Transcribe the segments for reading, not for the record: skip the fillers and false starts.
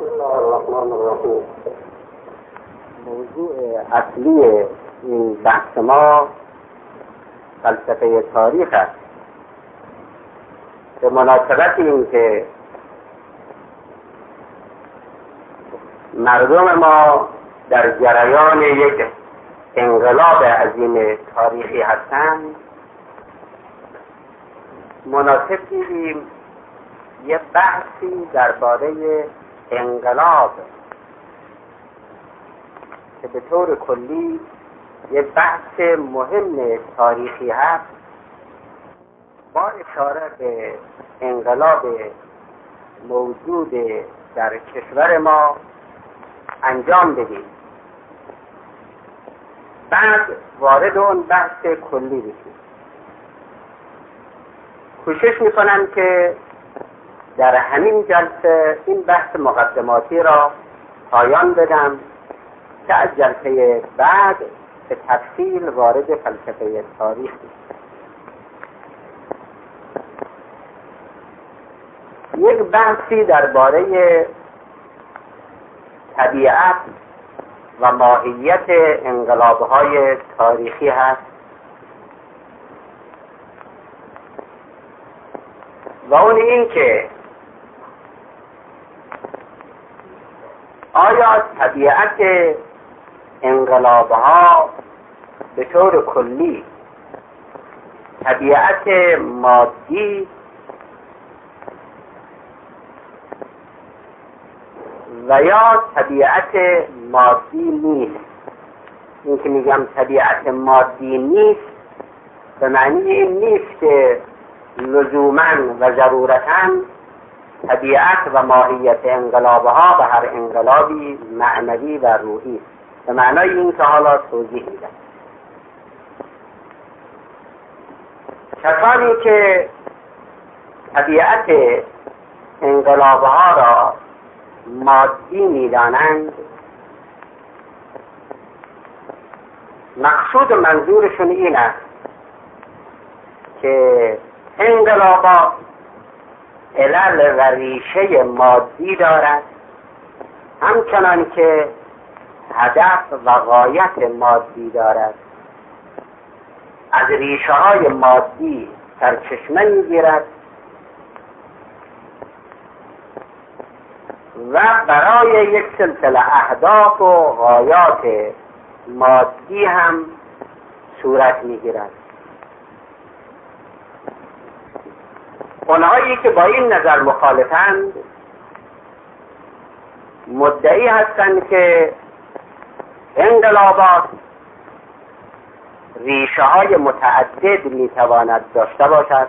الرحمن الرحیم. موضوع اصلی این بحث ما فلسفه تاریخ است. به مناسبت این که مردم ما در جریان یک انقلاب عظیم تاریخی هستند، مناسب دیدیم یه بحثی درباره انقلاب که به طور کلی یه بحث مهم تاریخی هست با اشاره به انقلاب موجود در کشور ما انجام بدیم، بعد وارد اون بحث کلی بشیم. کوشش میکنم که در همین جلسه این بحث مقدماتی را پایان بدم که از جلسه بعد به تفصیل وارد فلسفه تاریخ بشیم. یک بحثی درباره طبیعت و ماهیت انقلاب‌های تاریخی هست و اون این که آیا طبیعت انقلاب‌ها به طور کلی طبیعت مادی و یا طبیعت مادی نیست؟ این که میگم طبیعت مادی نیست به معنی این نیست که لزوماً و ضرورتاً طبیعت و ماهیت انقلابها به هر انقلابی معنوی و روحی، به معنای این که حالا توضیح میدم. کسانی که طبیعت انقلابها را مادی میدانند، مقصود و منظورشون این است که انقلابات علل و ریشه مادی دارد، همچنان که هدف و غایت مادی دارد، از ریشه های مادی سرچشمه میگیرد و برای یک سلسله اهداف و غایات مادی هم صورت میگیرد. اونهایی که با این نظر مخالفند مدعی هستند که انقلابات ریشه های متعدد میتواند داشته باشد،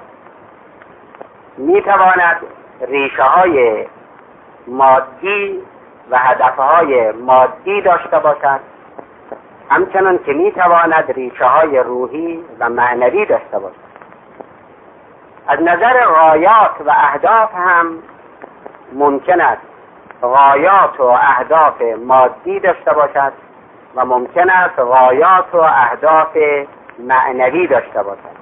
میتواند ریشه های مادی و هدفهای مادی داشته باشد، همچنان که میتواند ریشه های روحی و معنوی داشته باشد. از نظر غایات و اهداف هم ممکن است غایات و اهداف مادی داشته باشد و ممکن است غایات و اهداف معنوی داشته باشد.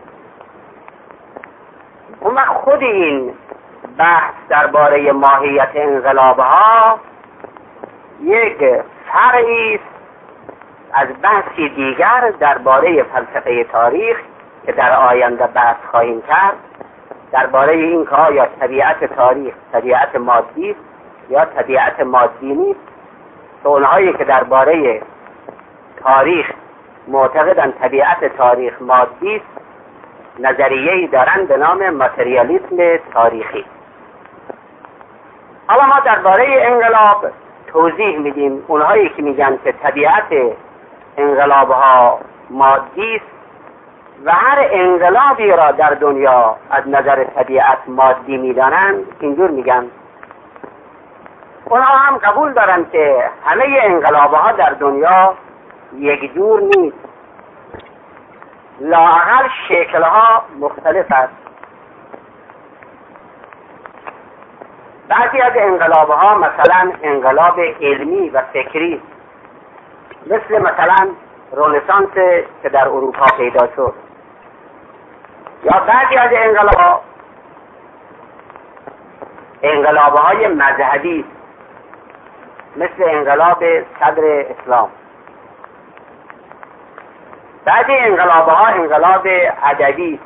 اما خود این بحث درباره ماهیت انقلابها یک فرعی است از بحثی دیگر درباره فلسفه تاریخ که در آینده بحث خواهیم کرد، درباره این که آیا طبیعت تاریخ طبیعت مادی است یا طبیعت مادی نیست. که اونهایی که درباره تاریخ معتقدن طبیعت تاریخ مادی است، نظریه‌ای دارن به نام ماتریالیسم تاریخی. حالا ما درباره انقلاب توضیح میدیم. اونهایی که میگن که طبیعت انقلابها مادی است و هر انقلابی را در دنیا از نظر طبیعت مادی میدانند، اینجور میگن. اونها هم قبول دارن که همه انقلابها در دنیا یک جور نیست، لااقل شکلها مختلف است. بعضی از انقلابها مثلا انقلاب علمی و فکری، مثلا رنسانس که در اروپا پیدا شد، یا بعضی از انقلابهای مذهبی مثل انقلاب صدر اسلام. بعضی انقلاب‌ها انقلاب ادبی،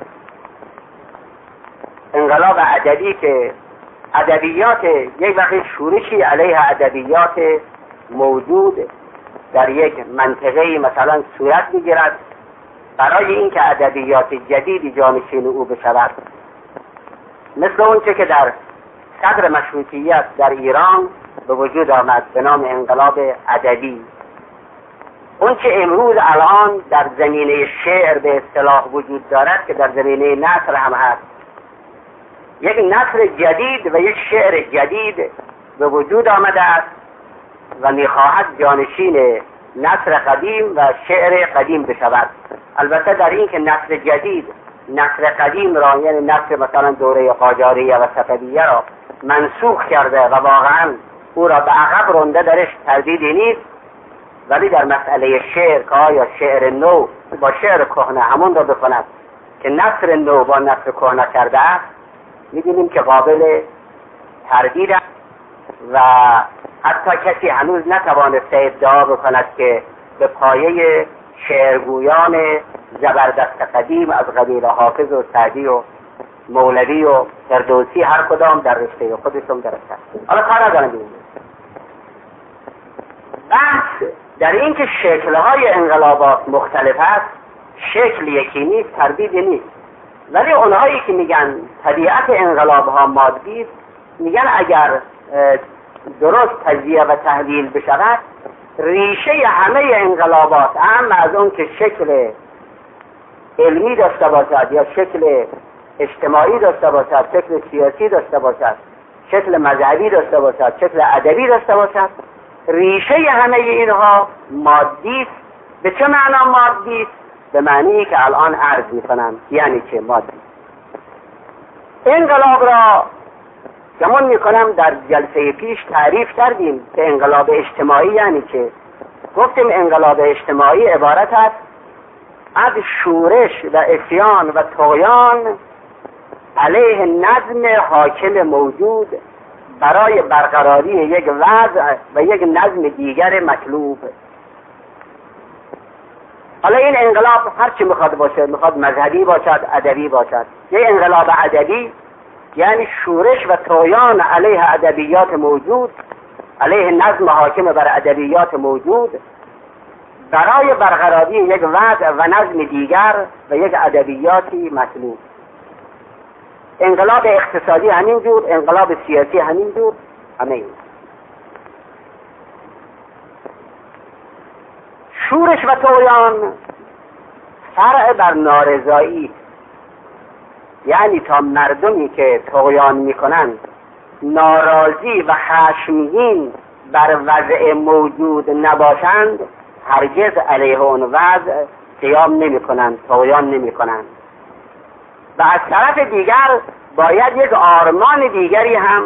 انقلاب ادبی که ادبیات یک وقت شورشی علیه ادبیات موجود در یک منطقه مثلا صورت میگیرد برای اینکه ادبیات جدیدی جانشین او بشود، مثل اونچه که در صدر مشروطیت در ایران به وجود آمد به نام انقلاب ادبی. اون که امروز الان در زمینه شعر به اصطلاح وجود دارد که در زمینه نثر هم هست، یک نثر جدید و یک شعر جدید به وجود آمده است و میخواهد جانشین نثر قدیم و شعر قدیم بشود. البته در این که نثر جدید نثر قدیم را، یعنی نثر مثلا دوره قاجاریه و صفویه را منسوخ کرده و واقعا او را به عقب رانده، درش تردیدی نیست، ولی در مسئله شعر که آیا شعر نو با شعر کهنه همون را بکند که نثر نو با نثر کهنه کرده است، می‌بینیم که قابل تردید است و حتی کسی هنوز نتوانسته ادعا بکند که به پایه شعرگویان زبردست قدیم از قبیل حافظ و سعدی و مولوی و فردوسی هر کدام در رشته خودشون درسته. حالا کار ندارم ببینیم. بحث در این که شکل‌های انقلابات مختلف است، شکل یکی نیست، تردیدی نیست، ولی اونهایی که میگن طبیعت انقلاب‌ها مادی است، میگن اگر درست تجزیه و تحلیل بشود، ریشه همه انقلابات اهم از اون که شکل علمی داشته باشد یا شکل اجتماعی داشته باشد، شکل سیاسی داشته باشد، شکل مذهبی داشته باشد، شکل ادبی داشته باشد، ریشه همه اینها مادی است. به چه معنا مادی است؟ به معنی که الان عرض میکنم. یعنی چه مادی؟ انقلاب را گمان میکنم در جلسه پیش تعریف کردیم که انقلاب اجتماعی یعنی چه. گفتیم انقلاب اجتماعی عبارت است از شورش و عصیان و طغیان علیه نظم حاکم موجود برای برقراری یک وضع و یک نظم دیگر مطلوب. حالا این انقلاب هر چی میخواد باشه، میخواد مذهبی باشد، ادبی باشد. یک انقلاب ادبی یعنی شورش و طغیان علیه ادبیات موجود، علیه نظم حاکم بر ادبیات موجود برای برقراری یک وضع و نظم دیگر و یک ادبیاتی مطلوب. انقلاب اقتصادی همینجور، انقلاب سیاسی همینجور، همه این. شورش و طغیان فرع بر نارضایی، یعنی تا مردمی که طغیان میکنند ناراضی و خشمگین بر وضع موجود نباشند، هرگز علیه اون وضع قیام نمیکنند، طغیان نمیکنند. و از طرف دیگر باید یک آرمان دیگری هم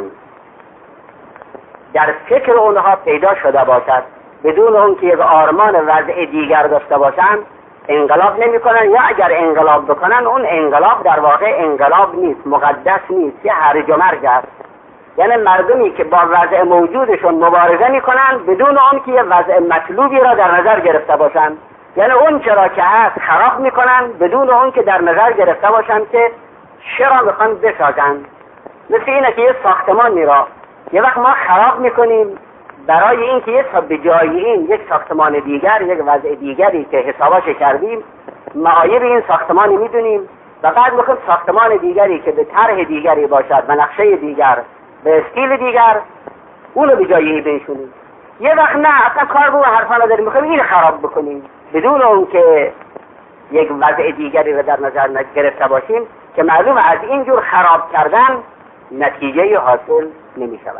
در فکر اونها پیدا شده باشد. بدون اون که یک آرمان وضع دیگر داشته باشند انقلاب نمی کنن، یا اگر انقلاب بکنن اون انقلاب در واقع انقلاب نیست، مقدس نیست، یه هرج و مرج است. یعنی مردمی که با وضع موجودشون مبارزه می کنن بدون اون که یه وضع مطلوبی را در نظر گرفته باشند. یعنی اون چرا که هست خراب می کنن بدون اون که در نظر گرفته باشند که چرا میخوان بسازن. مثل اینه که یه ساختمانی را یه وقت ما خراب می کنیم برای اینکه به جای این یک ساختمان دیگر، یک وضع دیگری که حساباش کردیم معایب این ساختمانی میدونیم و بعد میخوایم ساختمان دیگری که به طرح دیگری باشد و نقشه دیگر به استیل دیگر اونو به جای این بنشونیم. یه وقت نه، اصلا کار رو حرفا نداریم، میخوایم این خراب بکنیم بدون اون که یک وضع دیگری رو در نظر گرفته باشیم که معلوم از اینجور خراب کردن نتیجه حاصل نمیشود.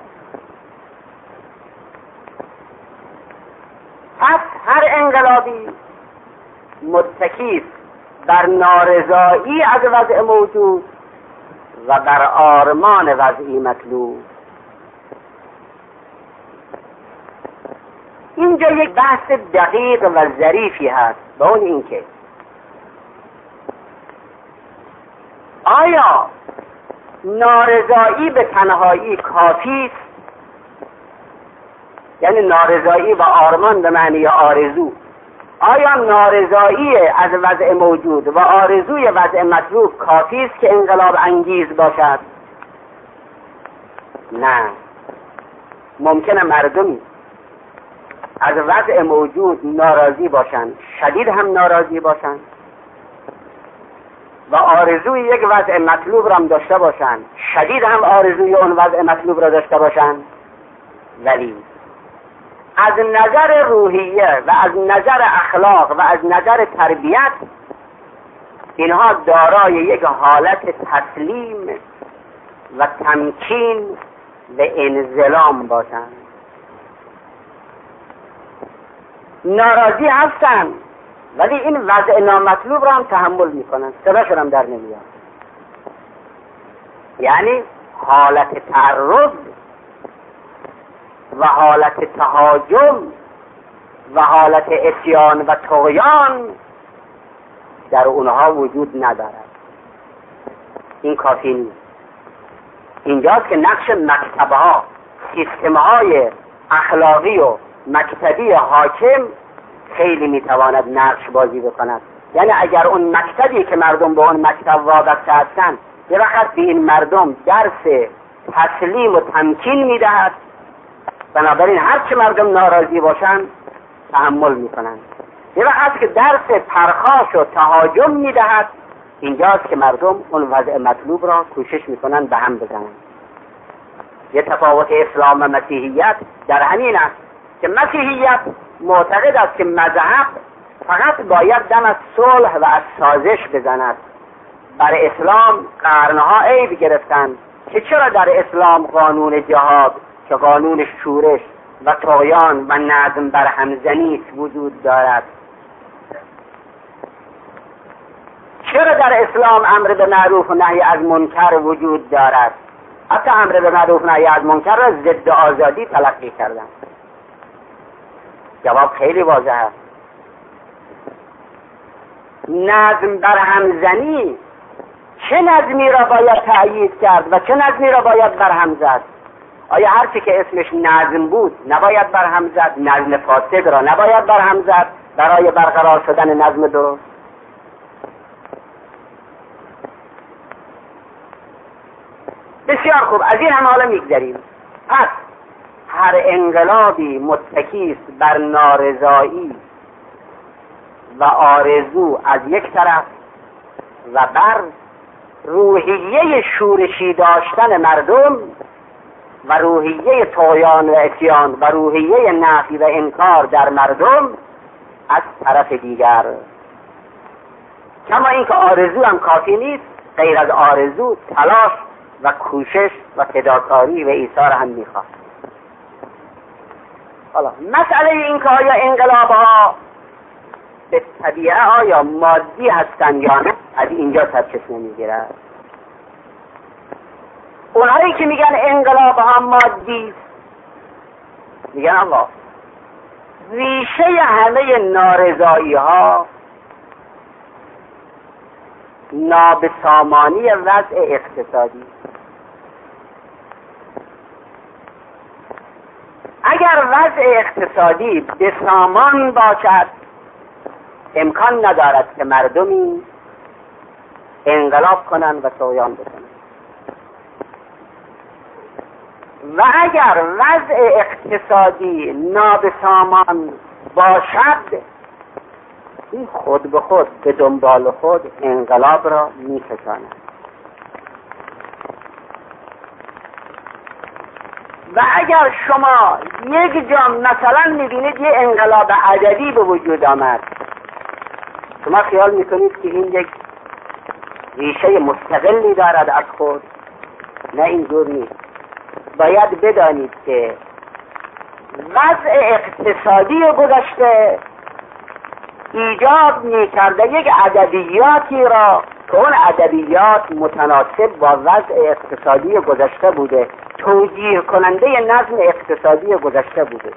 پس هر انقلابی متکی بر نارضایی از وضع موجود و بر آرمان وضعی مطلوب. اینجا یک بحث دقیق و ظریفی هست به اون اینکه آیا نارضایی به تنهایی کافی است یعنی نارضایی و آرمان به معنی آرزو. آیا نارضایی از وضع موجود و آرزوی وضع مطلوب کافی است که انقلاب انگیز باشد؟ نه. ممکنه مردمی از وضع موجود ناراضی باشند، شدید هم ناراضی باشند، و آرزوی یک وضع مطلوب را هم داشته باشند، شدید هم آرزوی اون وضع مطلوب را داشته باشند، ولی از نظر روحیه و از نظر اخلاق و از نظر تربیت اینها دارای یک حالت تسلیم و تمکین و انضمام باشند. ناراضی هستند ولی این وضع نامطلوب را هم تحمل میکنن، صداشون هم در نمیاد. یعنی حالت تعرض و حالت تهاجم و حالت عصیان و طغیان در اونها وجود ندارد. این کافی نیست. اینجاست که نقش مکتبها، سیستمهای اخلاقی و مکتبی حاکم خیلی میتواند نقش بازی بکند. یعنی اگر اون مکتبی که مردم به اون مکتب وابسته هستند یه وقت به این مردم درس تسلیم و تمکین میدهد، بنابراین هر چه مردم ناراضی باشند تحمل میکنند. یه وقت که درس پرخاش و تهاجم میدهد، اینجاست که مردم اون وضع مطلوب را کوشش میکنند به هم بزنند. یه تفاوت اسلام و مسیحیت در همین است که مسیحیت معتقد است که مذهب فقط باید دم از صلح و از سازش بزند. بر اسلام قرنها عیب گرفتند که چرا در اسلام قانون جهاد که قانون شورش و طغیان و نظم بر همزنی وجود دارد؟ چرا در اسلام امر به معروف و نهی از منکر وجود دارد؟ حتی امر به معروف و نهی از منکر را ضد آزادی تلقی کردند. جواب خیلی واضح است. نظم بر همزنی چه نظمی را باید تأیید کرد و چه نظمی را باید برهم زد؟ آیا هر چی که اسمش نظم بود نباید برهم زد؟ نظم فاسد را نباید برهم زد برای برقرار شدن نظم درست؟ بسیار خوب، از این هم حالا میگذریم. پس هر انقلابی متکی است بر نارضایی و آرزو از یک طرف و بر روحیه شورشی داشتن مردم و روحیه طغیان و عصیان و روحیه نفی و انکار در مردم از طرف دیگر. کما اینکه آرزو هم کافی نیست، غیر از آرزو تلاش و کوشش و فداکاری و ایثار هم میخواد. حالا مسئله این که آیا انقلاب‌ها به طبیعه آیا مادی هستند یا نه، از اینجا سرچشمه میگیرد. اونهایی که میگن انقلاب‌ها مادی میگن آقا ریشه همه نارضایی‌ها نابسامانی وضع اقتصادی. اگر وضع اقتصادی بسامان باشد امکان ندارد که مردمی انقلاب کنند و طغیان بکنند، و اگر وضع اقتصادی نابسامان باشد این خود به خود به دنبال خود انقلاب را می‌کشاند. و اگر شما یک جا مثلا می‌بینید یه انقلاب عددی به وجود آمد، شما خیال می‌کنید که این یک ریشه مستقلی دارد از خود؟ نه، اینجور نیست. باید بدانید که وضع اقتصادی گذشته ایجاد می‌کرده یک ادبیاتی را که اون ادبیات متناسب با وضع اقتصادی گذشته بوده، توجیه کننده نظم اقتصادی گذشته بوده.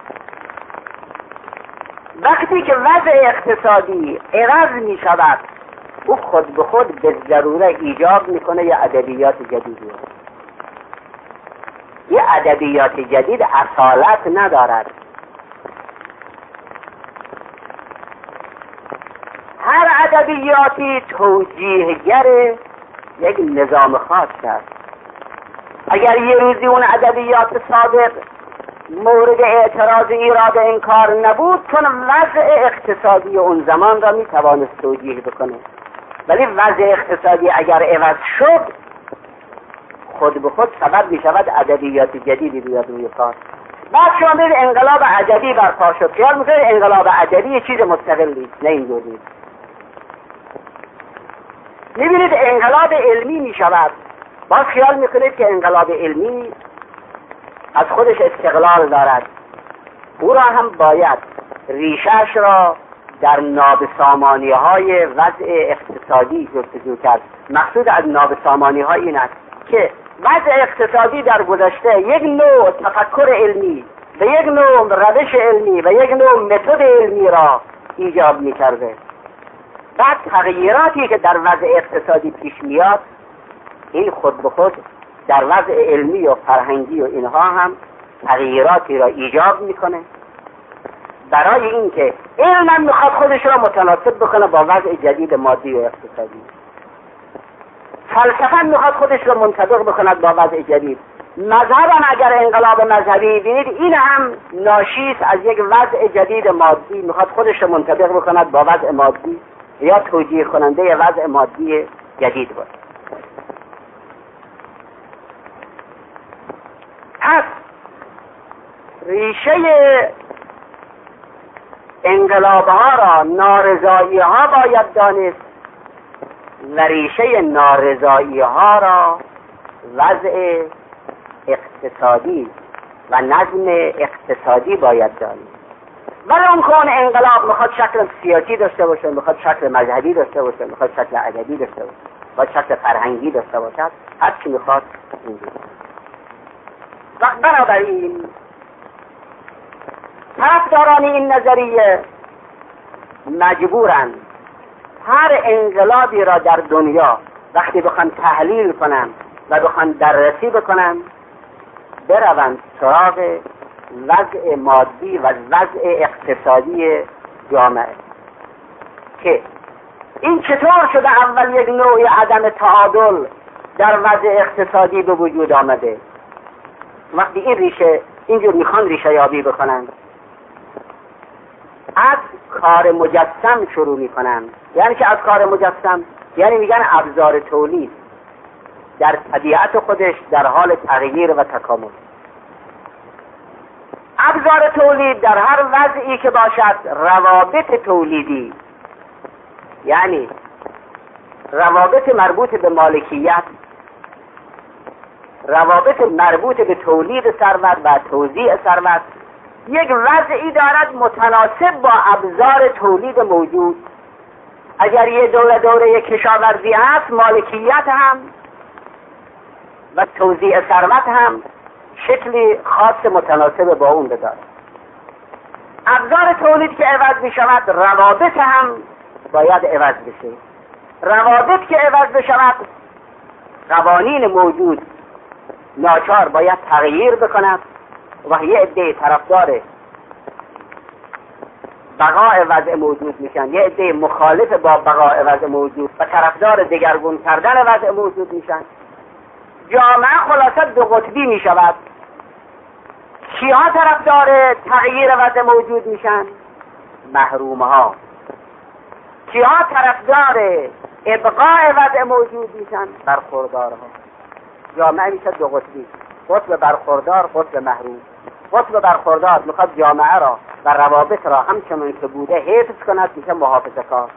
وقتی که وضع اقتصادی عوض می شود او خود به خود به ضروره ایجاد میکنه یه ادبیات جدیدی. یه ادبیات جدید اصالت ندارد، ادبیاتی توجیهگر یک نظام خاص است. اگر یه روزی اون ادبیات سابق مورد اعتراض ایراد انکار نبود، چون وضع اقتصادی اون زمان را میتوانست توجیه بکنه، ولی وضع اقتصادی اگر عوض شد خود به خود سبب می شود ادبیات جدیدی بیاد روی کار. بعد شما بید انقلاب ادبی برپا شد، خیال میکنید انقلاب ادبی یه چیز مستقلی، نه اینجور نیست. میبینید انقلاب علمی می شود، باز خیال میکنید که انقلاب علمی از خودش استقلال دارد. او را هم باید ریشهش را در نابسامانی های وضع اقتصادی جستجو کرد. مقصود از نابسامانی ها این است که وضع اقتصادی در گذشته یک نوع تفکر علمی و یک نوع روش علمی و یک نوع متد علمی را ایجاب می‌کرده. بعد تغییراتی که در وضع اقتصادی پیش میاد، این خود به خود در وضع علمی و فرهنگی و اینها هم تغییراتی را ایجاب میکنه، برای اینکه علم میخواد خودش را متناسب بکنه با وضع جدید مادی و اقتصادی. فلسفه میخواد خودش را منطبق بکند با وضع جدید. مذهب هم اگر انقلاب مذهبی بینید، این هم ناشی است از یک وضع جدید مادی، میخواد خودش را منطبق بکند با وضع مادی یا توجیه کننده وضع مادی جدید بود. پس ریشه انقلابها را نارضایی ها باید دانست و ریشه نارضایی ها را وضع اقتصادی و نظم اقتصادی باید دانست. ولی اون که اون انقلاب میخواد شکل سیاسی داشته باشه، میخواد شکل مذهبی داشته باشه، میخواد شکل ادبی داشته باشه، میخواد شکل فرهنگی داشته باشه، هر چی میخواد اینجوری. و بنابراین طرفداران این نظریه مجبورند هر انقلابی را در دنیا وقتی بخوان تحلیل کنن و بخوان بررسی بکنن، بروند سراغ وضع مادی و وضع اقتصادی جامعه که این چطور شده اول یک نوع عدم تعادل در وضع اقتصادی به وجود آمده. وقتی این ریشه اینجور میخوان ریشه یابی بکنن، از کار مجسم شروع میکنن. یعنی که از کار مجسم یعنی میگن ابزار تولید در طبیعت خودش در حال تغییر و تکامل. ابزار تولید در هر وضعی که باشد، روابط تولیدی یعنی روابط مربوط به مالکیت، روابط مربوط به تولید ثروت و توزیع ثروت، یک وضعی دارد متناسب با ابزار تولید موجود. اگر یه دوره کشاورزی هست، مالکیت هم و توزیع ثروت هم شکلی خاص متناسب با اون داره. ابزار تولید که عوض می شود، روابط هم باید عوض بشه. روابط که عوض بشود، قوانین موجود ناچار باید تغییر بکند و یه عده طرفدار بقای وضع موجود میشن، یه عده مخالف با بقای وضع موجود و طرفدار دگرگون کردن وضع موجود میشن. جامعه خلاصه دو قطبی میشود. کیها طرفدار تغییر وضع موجود میشن؟ محروم ها. کیها طرفدار ابقاء وضع موجود میشن؟ برخوردارها. جامعه میشه دو قطبی، قطب برخوردار، قطب محروم. قطب برخوردار میخواد جامعه را و روابط را همچنان که بوده حفظ کند، میشه محافظه‌کار.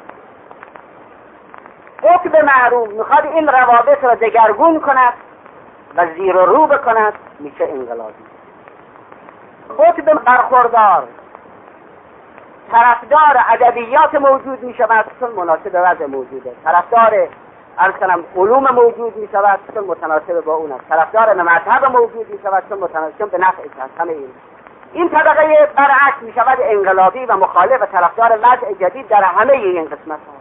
قطب محروم میخواد این روابط را دگرگون کند و زیر و رو بکند، میشه انقلابی. قطب برخوردار طرفدار ادبیات موجود میشود چون مناسب وضع موجوده، طرفدار علوم موجود میشود چون متناسب با اون است، طرفدار مذهب موجود میشود چون متناسب به نفع است. همه این طبقه برعکس میشود انقلابی و مخالف و طرفدار وضع جدید در همه این قسمت ها.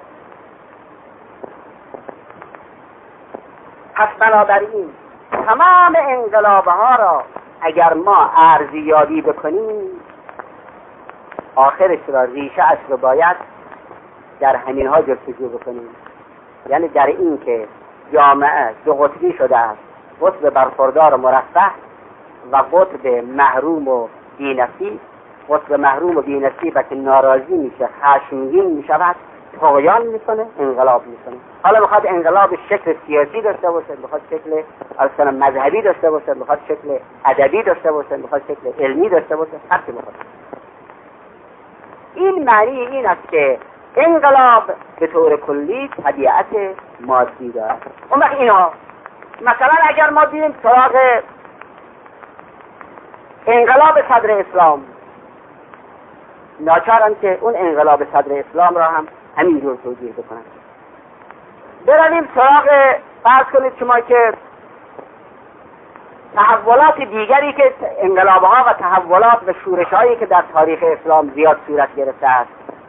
پس بنابراین تمام انقلاب ها را اگر ما ارزیابی بکنیم، آخرش را ریشه اش رو باید در همین ها جستجو بکنیم، یعنی در این که جامعه دو قطبی شده است، قطب برخوردار و مرفه و قطب محروم و بی‌نصیب. قطب محروم و بی‌نصیب که ناراضی میشه، خشمگین میشود، طغیان میکنه، انقلاب میکنه. حالا میخواد انقلاب شکل سیاسی داشته باشه، میخواد شکل اصلا مذهبی داشته باشه، میخواد شکل ادبی داشته باشه، میخواد شکل علمی داشته باشه، هر چی میخواد. این معنی این است که انقلاب به طور کلی طبیعت مادی دارد. اون وقت اینا مثلا اگر ما بیریم سراغ انقلاب صدر اسلام، ناچارم که اون انقلاب صدر اسلام را هم همینجور توجیه بکنم. برویم سراغ فرض کنید شما که تحولات دیگری که انقلابها و تحولات و شورش‌هایی که در تاریخ اسلام زیاد صورت گرفته است،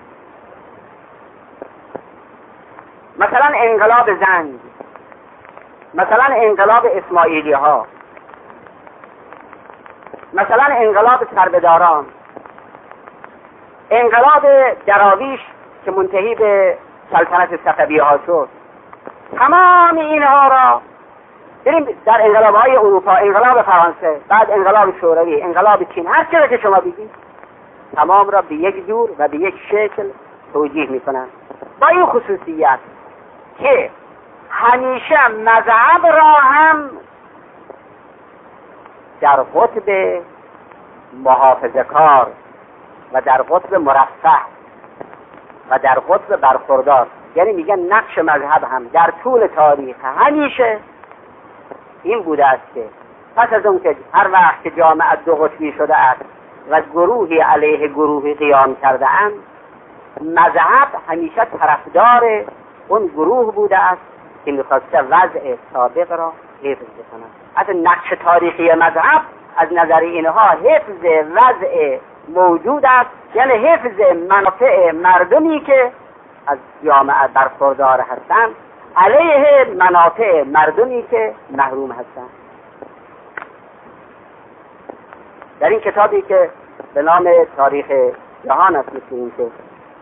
مثلا انقلاب زنگ، مثلا انقلاب اسماعیلی ها، مثلا انقلاب سربداران، انقلاب دراویش که منتهی به سلطنت صفویه ها شد. تمام اینها را بریم در انقلاب های اروپا، انقلاب فرانسه، بعد انقلاب شوروی، انقلاب چین، هر چیزی که شما بگید تمام را به یک جور و به یک شکل توجیه میکنن، با این خصوصیت که همیشه مذهب را هم در قطب محافظه‌کار و در قطب مرفه و در قطب برخوردار، یعنی میگن نقش مذهب هم در طول تاریخ همیشه این بوده است که پس از اون که هر وقت که جامعه دو قطبی شده است و گروهی علیه گروهی قیام کرده اند، مذهب همیشه طرفدار اون گروه بوده است که میخواسته وضع سابق را حفظ بکنه. حتی نقش تاریخی مذهب از نظر اینها حفظ وضع موجود است، یعنی حفظ منافع مردمی که از جامعه برخوردار هستند علیه منافع مردمی که محروم هستند. در این کتابی که به نام تاریخ جهان است، مثل این که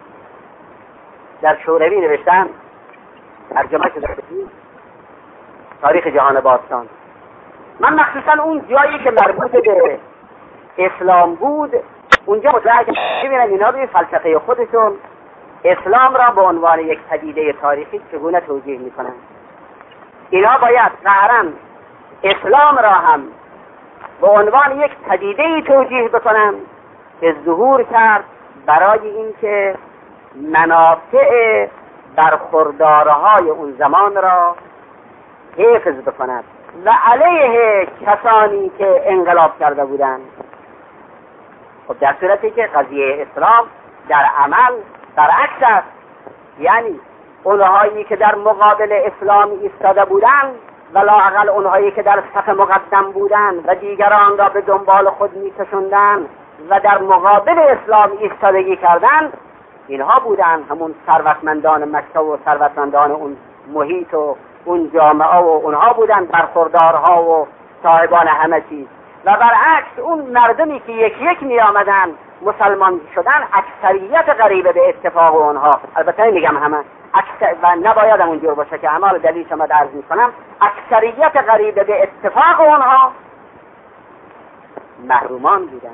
در شوروی نوشتن، ترجمه شده تاریخ جهان باستان، من مخصوصا اون جایی که مربوط به اسلام بود اونجا متوجه ببینم اینا روی فلسفه خودشون اسلام را به عنوان یک پدیده تاریخی چگونه توجیه میکنن. اینا باید قهرا اسلام را هم به عنوان یک پدیده توجیه بکنن که ظهور کرد برای اینکه منافع برخوردارهای اون زمان را حفظ بکند و علیه کسانی که انقلاب کرده بودند. خب در صورتی که قضیه اسلام در عمل برعکس است، یعنی اونهایی که در مقابل اسلام ایستاده بودند و لااقل اونهایی که در صف مقدم بودند و دیگران را به دنبال خود میکشوندند و در مقابل اسلام ایستادگی کردند، اینها بودند همون ثروتمندان مکه و ثروتمندان اون محیط و اون جامعه و اونها بودند برخوردارها و صاحبان همه چیز. و برعکس اون مردمی که یک یک می آمدن مسلمان شدن، اکثریت غریبه به اتفاق اونها، البته میگم همه و نباید اونجور باشه که همه دلیل شما عرض میکنم، اکثریت غریبه به اتفاق اونها محرومان بودن.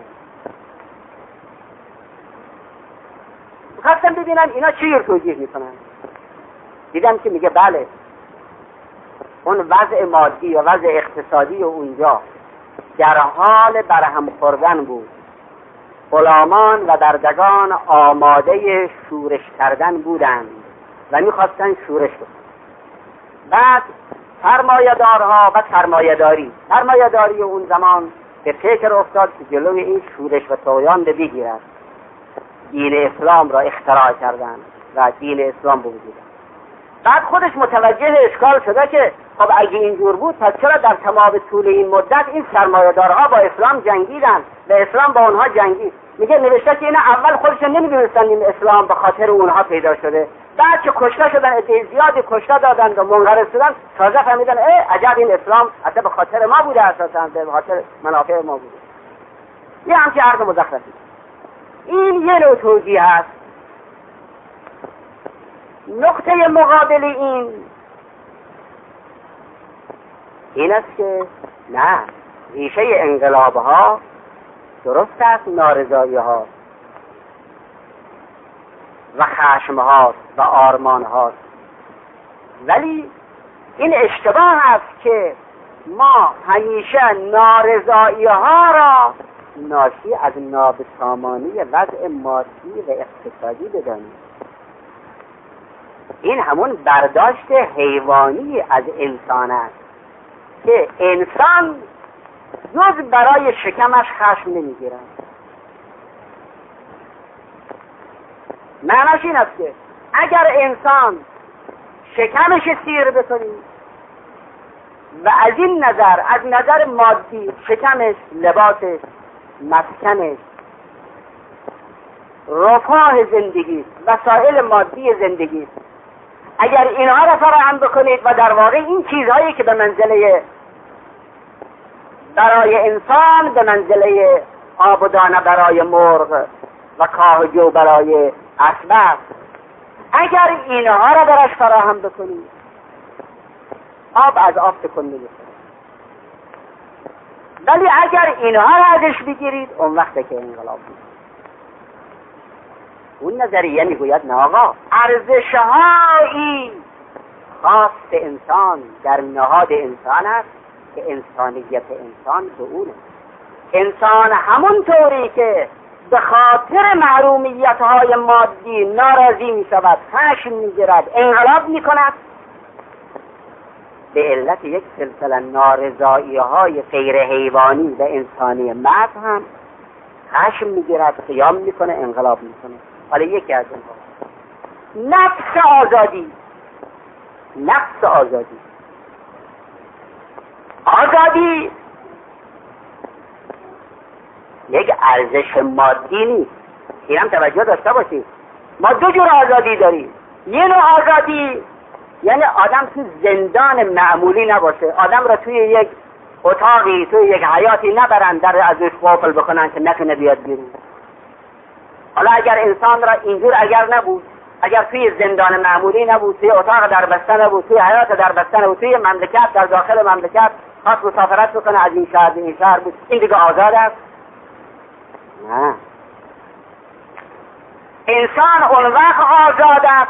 خواستم ببینم اینا چی رو توجیه میکنن. دیدم که میگه بله اون وضع مادی و وضع اقتصادی و اونجا در حال برهم خوردن بود، غلامان و بردگان آماده شورش کردن بودند و میخواستن شورش کنند. بعد سرمایه‌دارها و سرمایه‌داری اون زمان به فکر افتاد که جلوی این شورش و طغیان بگیرد. دین اسلام را اختراع کردند و دین اسلام به وجود. بعد خودش متوجه اشکال شده که خب اگه اینجور بود پس چرا در تمام طول این مدت این سرمایه‌دارها با اسلام جنگیدن و اسلام با اونها جنگید. میگه نوشته که اینا اول خودشون نمیدونستن این اسلام به خاطر اونها پیدا شده، بعد که کشته شدن عده زیادی کشته دادن و منقرض شدن تازه فهمیدن عجب این اسلام حتی به خاطر ما بوده، اساسا به خاطر منافع ما بوده. یه همچین عرض مزخرفی. این یه نوع توجیه هست نقطه مقابل این است که نه، ریشه انقلاب ها درست است، نارضایی ها و خشم هاست و آرمان هاست، ولی این اشتباه است که ما همیشه نارضایی ها را ناشی از نابسامانی وضع مادی و اقتصادی بدانیم. این همون برداشت حیوانی از انسان است که انسان جز برای شکمش خشم نمیگیرد. معنیش این است که اگر انسان شکمش سیر بکنی و از این نظر، از نظر مادی، شکمش، لباسش، مسکنش، رفاه زندگی، وسایل مادی زندگی، اگر اینها را فراهم بکنید و در واقع این چیزهایی که به منزله برای انسان، به منزله آب و دانه برای مرغ و کاه و جو برای اسباب، اگر اینها را براش فراهم بکنید، آب از آب تکون نمی‌خوره. ولی اگر اینها را ازش بگیرید، اون وقته که انقلاب میشه. اون نظریه میگوید نه آقا، ارزش‌هایی خاص انسان در نهاد انسان است که انسانیت انسان به اونه. انسان همون طوری که به خاطر محرومیت‌های مادی ناراضی می‌شود، خشم می‌گیرد، انقلاب می‌کند، به علت یک سلسله نارضایی‌های غیر حیوانی و انسانی محض هم خشم می‌گیرد، قیام می‌کنه، انقلاب می‌کنه. حالا یکی از اونها نفس آزادی. نفس آزادی، آزادی یک ارزش مادی نیست. این هم توجه داشته باشید. ما دو جور آزادی داریم. یه نوع آزادی یعنی آدم تو زندان معمولی نباشه، آدم را توی یک اتاقی، توی یک حیاتی نبرن، در ازش قفل بکنن که نتونه بیاد بیرون. حالا اگر انسان را اینجور اگر نبود، اگر توی زندان معمولی نبود، توی اتاق در بسته نبود، توی حیات در بسته نبود، توی مملکت، در داخل مملکت خواست مسافرت بکنه، از این شهر به این شهر بود، این دیگه آزاد است؟ نه. انسان اون وقت آزاد است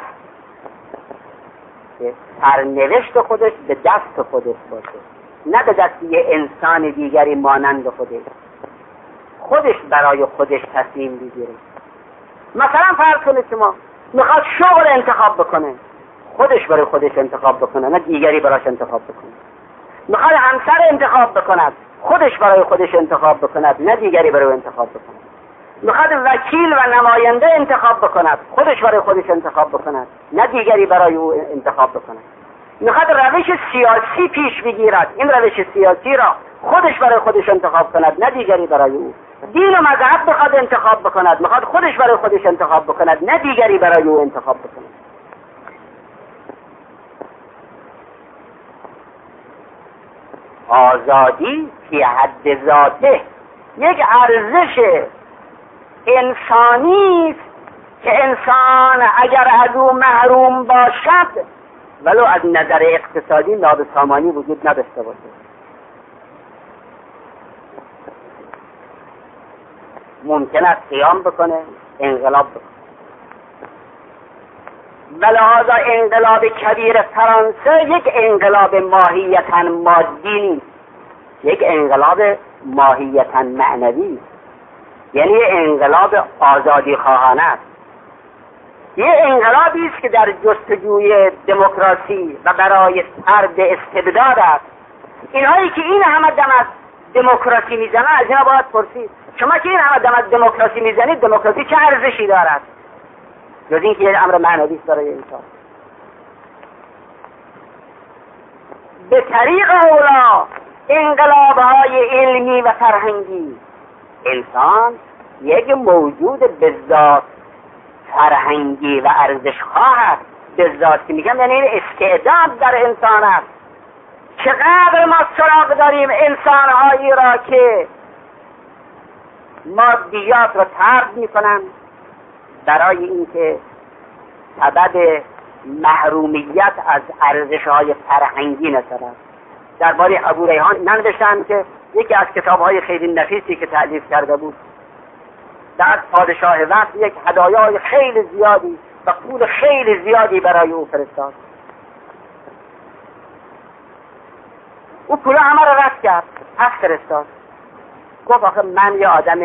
که سرنوشت خودش به دست خودش باشه، نه به دست یه انسان دیگری مانند خودش. خودش برای خودش تصمیم بگیره. مثلا فرض کنید شما میخواد شغل انتخاب بکنه، خودش برای خودش انتخاب بکنه، نه دیگری براش انتخاب بکنه. میخواد همسر انتخاب بکند، خودش برای خودش انتخاب بکند، نه دیگری برای انتخاب بکند. میخواد وکیل و نماینده انتخاب بکند، خودش برای خودش انتخاب بکند، نه دیگری برای او انتخاب بکند. میخواد روش سیاسی پیش بگیرد، این روش سیاسی را خودش برای خودش انتخاب کند، نه دیگری برای او. دین و مذهب بخواد انتخاب بکند، میخواد خودش برای خودش انتخاب بکند، نه دیگری برای او انتخاب بکند. آزادی فی حد ذاته یک ارزش انسانی است که انسان اگر از او محروم باشد، ولو از نظر اقتصادی نابسامانی وجود نداشته باشه، ممکن است قیام بکنه، انقلاب بکنه. ولهذا انقلاب کبیر فرانسه یک انقلاب ماهیتاً مادی نیست، یک انقلاب ماهیتاً معنوی، یعنی انقلاب آزادی خواهانه است. یه انقلابی است که در جستجوی دموکراسی و برای طرد استبداد است. اینهایی که این همه دم از دموکراسی میزنن، از اینا باید پرسید شما که این همه دم از دموکراسی میزنید، دموکراسی چه ارزشی دارد جز این که یه امر معنوی است برای انسان؟ به طریق اولا انقلاب‌های علمی و فرهنگی، انسان یک موجود به ذات فرهنگی و ارزش‌خواه است. به ذات که میگم یعنی این استعداد در انسان است. چقدر ما سراغ داریم انسان‌هایی را که مادیات را طرد می‌کنند برای اینکه سبب محرومیت از ارزش‌های فرهنگی نشد. درباره ابو ریحان ننوشتن که یکی از کتاب‌های خیلی نفیسی که تألیف کرده بود، در پادشاه وقت یک هدایای خیلی زیادی و پول خیلی زیادی برای او فرستاد. او پول همه را رد کرد، پس فرستاد. گفت آخه من یه آدم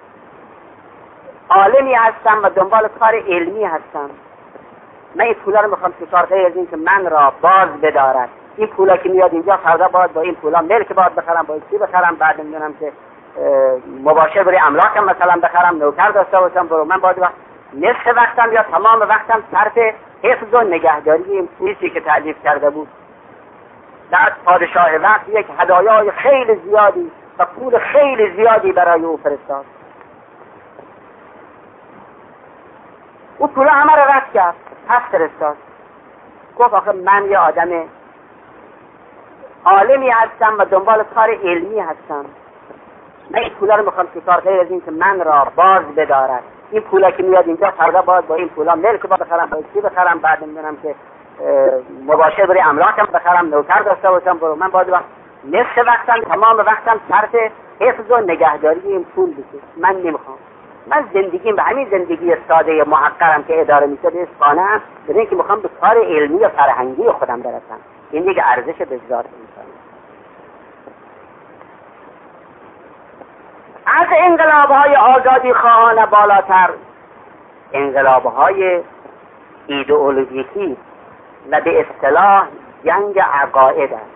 عالمی هستم و دنبال کار علمی هستم، من این پولا رو میخوام چیکار غیر از این که من را باز بدارد. این پولا که میاد اینجا فردا باید با این پولا ملک باید بخرم، با چی بخرم، بعد میدونم که مباشر برای املاکم مثلا بخرم، نوکر داشته باشم، برو من باید نصف وقتم یا تمام وقتم صرف حفظ و نگهداری این پولی که تألیف کرده بود. در پادشاه وقت یک هدایای خیلی زیادی و پول خیلی زیادی برای او فرستاد. او پول همه را رد کرد، پس فرستاد. گفت آخه من یه آدم عالمی هستم و دنبال کار علمی هستم، من این پولا رو میخوام چیکار غیر از این که من را باز بدارد. این پولا که میاد اینجا فردا باید با این پولا ملک باید بخرم، با چی بخرم، بعد میدونم که مباشر برای املاکم بخرم، نوکر داشته باشم، برو من باید نصف وقتم تمام وقتم صرف حفظ و نگهداری این پول بشه. من نمیخوام. من زندگیم به همین زندگی ساده محقرم که اداره میشه به قانع، به اینکه میخوام به کار علمی و فرهنگی خودم برسم. این دیگه ارزش به ذات انسان. از انقلاب‌های آزادی خواهان بالاتر انقلاب‌های ایدئولوژیکی و به اصطلاح جنگ عقاید است.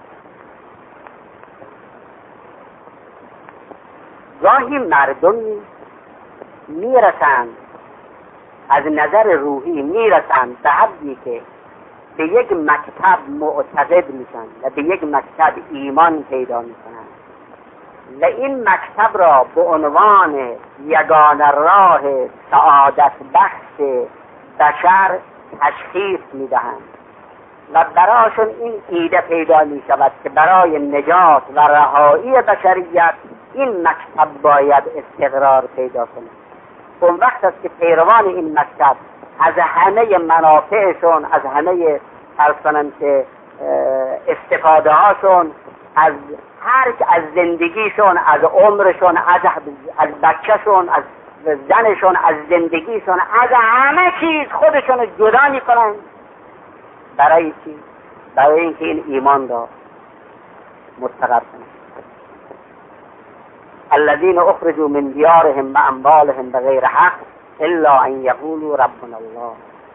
گاهی مردمی میرسند از نظر روحی میرسند به حدی که به یک مکتب معتقد میشن و به یک مکتب ایمان پیدا میکنند و این مکتب را به عنوان یگانه راه سعادت بخش بشر تشخیص میدهند و برایشون این ایده پیدا میشود که برای نجات و رهایی بشریت این مکتب باید استقرار پیدا کند. اون وقت است که پیروان این مکتب از همه منافعشون، از همه که استفاده هاشون، از از زندگیشون، از عمرشون، از بچهشون، از زنشون، از زندگیشون، از همه چیز خودشون جدا میکنن. برای چی؟ برای اینکه این ایمان را مستقر کنند. الذين اخرجوا من دیارهم و اموالهم بغیر حق الا ان یقولوا ربنا الله.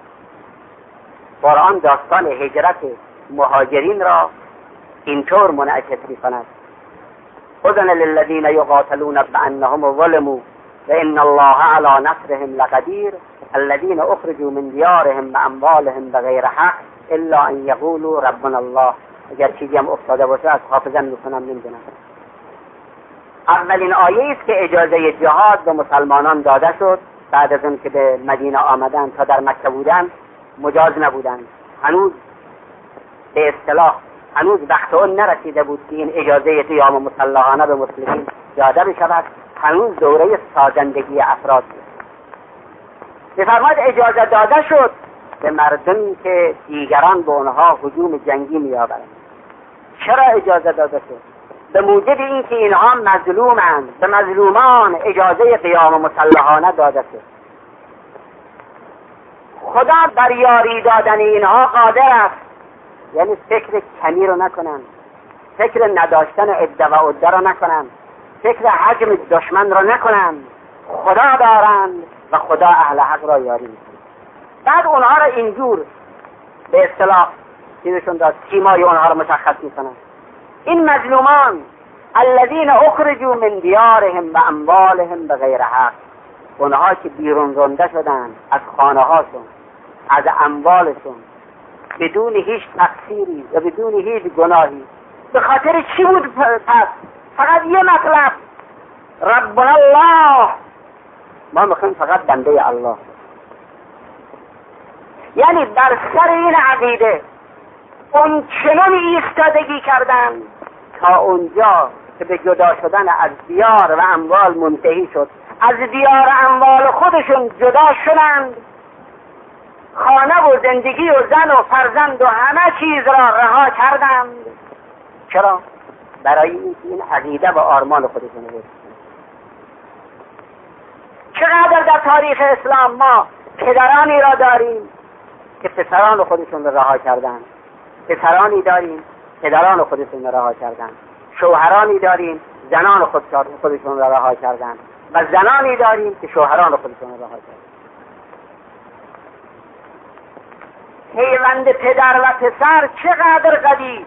قرآن داستان هجرت مهاجرین را اینطور منعکس می‌کند: اذن للذین یقاتلون بانهم ظلموا وان الله علی نصرهم لقدیر الذين اخرجوا من دیارهم و اموالهم بغیر حق الا ان یقولوا ربنا الله. اگر چیزی هم افتاده باشه از حافظه میکنم نمیدونم. اولین آیه است که اجازه جهاد به مسلمانان داده شد بعد از اون که به مدینه آمدن. تا در مکه بودن مجاز نبودن، هنوز به اصطلاح هنوز وقت اون نرسیده بود که این اجازه قیام مسلحانه به مسلمین داده بشود. هنوز دوره سازندگی افراد بود. بفرماید اجازه داده شد به مردمی که دیگران به اونها هجوم جنگی میآورند. چرا اجازه داده شد؟ به موجب اینکه اینها مظلومند، به مظلومان اجازه قیام مسلحانه داده شد. خدا بر یاری دادن اینها قادر است، یعنی فکر کمی رو نکنن، فکر نداشتن عده و عده رو نکنن، فکر حجم دشمن رو نکنن. خدا دارند و خدا اهل حق را یاری میکنه. بعد اونها را اینجور به اصطلاح چیزشون داد، سیمای اونها رو مشخص میکنن. این مظلومان الذین اخرجوا من دیارهم و اموالهم بغیر حق، اونها که بیرون رانده شدن از خانه هاشون، از اموالشون، بدون هیچ تقصیری و بدون هیچ گناهی. به خاطر چی بود پس؟ فقط یه مطلب: ربنا الله. ما میخوایم فقط بنده الله. یعنی در سر این عقیده اون چنان ایستادگی کردن تا اونجا که به جدا شدن از دیار و اموال منتهی شد. از دیار و اموال خودشون جدا شدند خانه و زندگی و زن و فرزند و همه چیز را رها کردند. چرا؟ برای اینکه این عقیده و آرمان خودشون بود. چقدر در تاریخ اسلام ما پدرانی را داریم که پسران خودشون را رها کردند، پسرانی داریم پدران خودشون را رها کردند، شوهرانی داریم زنان خودشون را رها کردند و زنانی داریم که شوهران خودشون را رها کردند. پیوند پدر و پسر چقدر قوی،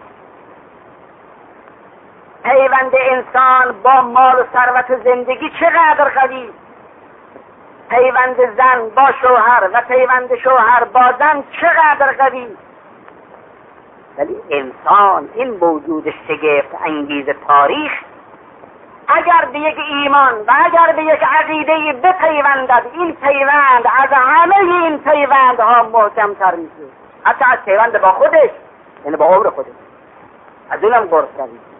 پیوند انسان با مال و ثروت و زندگی چقدر قوی، پیوند زن با شوهر و پیوند شوهر با زن چقدر قوی. ولی انسان، این موجود شگفت انگیز تاریخ، اگر به یک ایمان و اگر به یک عقیده بپیوندد، این پیوند از همه این پیوندها محکم‌تر میشه، حتی از پیوند با خودش، یعنی با عمر خودش، از اونم قرص‌تر میشه.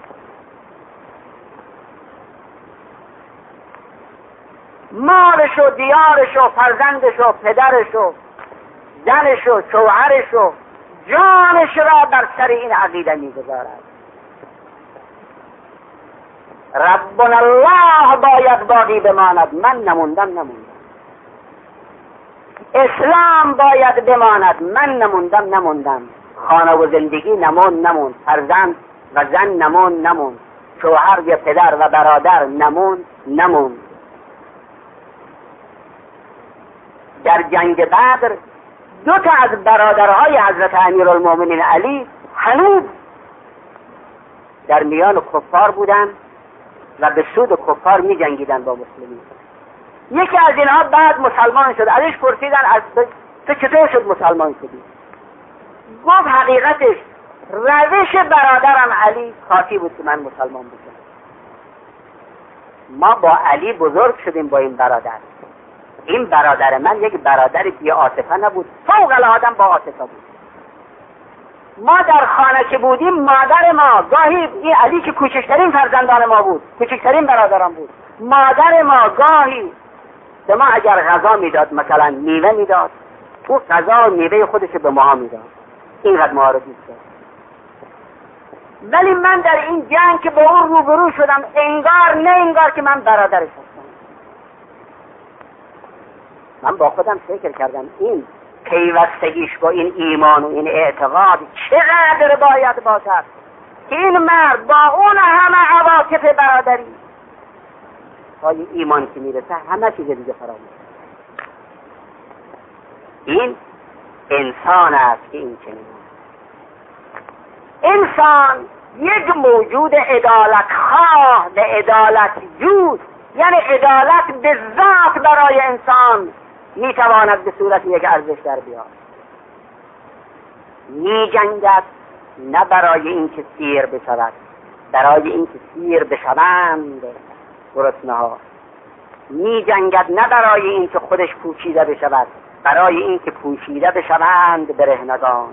مالش و دیارش و فرزندش و پدرش و زنش و شوهرش و جانش را بر سر این عقیده میگذارد. ربنا الله باید باقی بماند، من نموندم. اسلام باید بماند، من نموندم. خانه و زندگی نموند، فرزند و زن نموند، شوهر و پدر و برادر نموند. در جنگ بدر 2 از برادرهای حضرت امیرالمومنین علی هنوز در میان کفار بودند و به سود کفار می جنگیدن با مسلمین. یکی از اینها بعد مسلمان شد. ازش پرسیدن تو چطور شد مسلمان شدی؟ گفت حقیقتش روش برادرم علی کافی بود که من مسلمان بشم. ما با علی بزرگ شدیم، با این برادر. این برادر من یک برادر بی عاطفه نبود، فوق العاده با عاطفه بود. ما در خانه که بودیم، مادر ما گاهی، این علی که کوچکترین فرزندان ما بود، کوچکترین برادرم بود، مادر ما گاهی به ما اگر غذا میداد، مثلا میوه میداد، تو غذا و میوه خودش به ما میداد. اینقدر ما رو دوست داشت. ولی من در این جنگ که با اون روبرو شدم، انگار که من برادرش هستم. من با خودم فکر کردم این پیوستگیش با این ایمان و این اعتقاد چقدر باید باشد که این مرد با اون همه عواطف برادری پای ایمان که میرسه همه چیز دیگه فرا میره. این انسان است که این چنین انسان یک موجود عدالت خواه و عدالت جوست، یعنی عدالت به ذات برای انسان میتواند به صورت یک ارزش در بیاد. می جنگد نه برای اینکه سیر بشود، برای اینکه سیر بشوند گرسنه ها. می جنگد نه برای اینکه خودش پوشیده بشود، برای اینکه پوشیده بشوند برهنگان.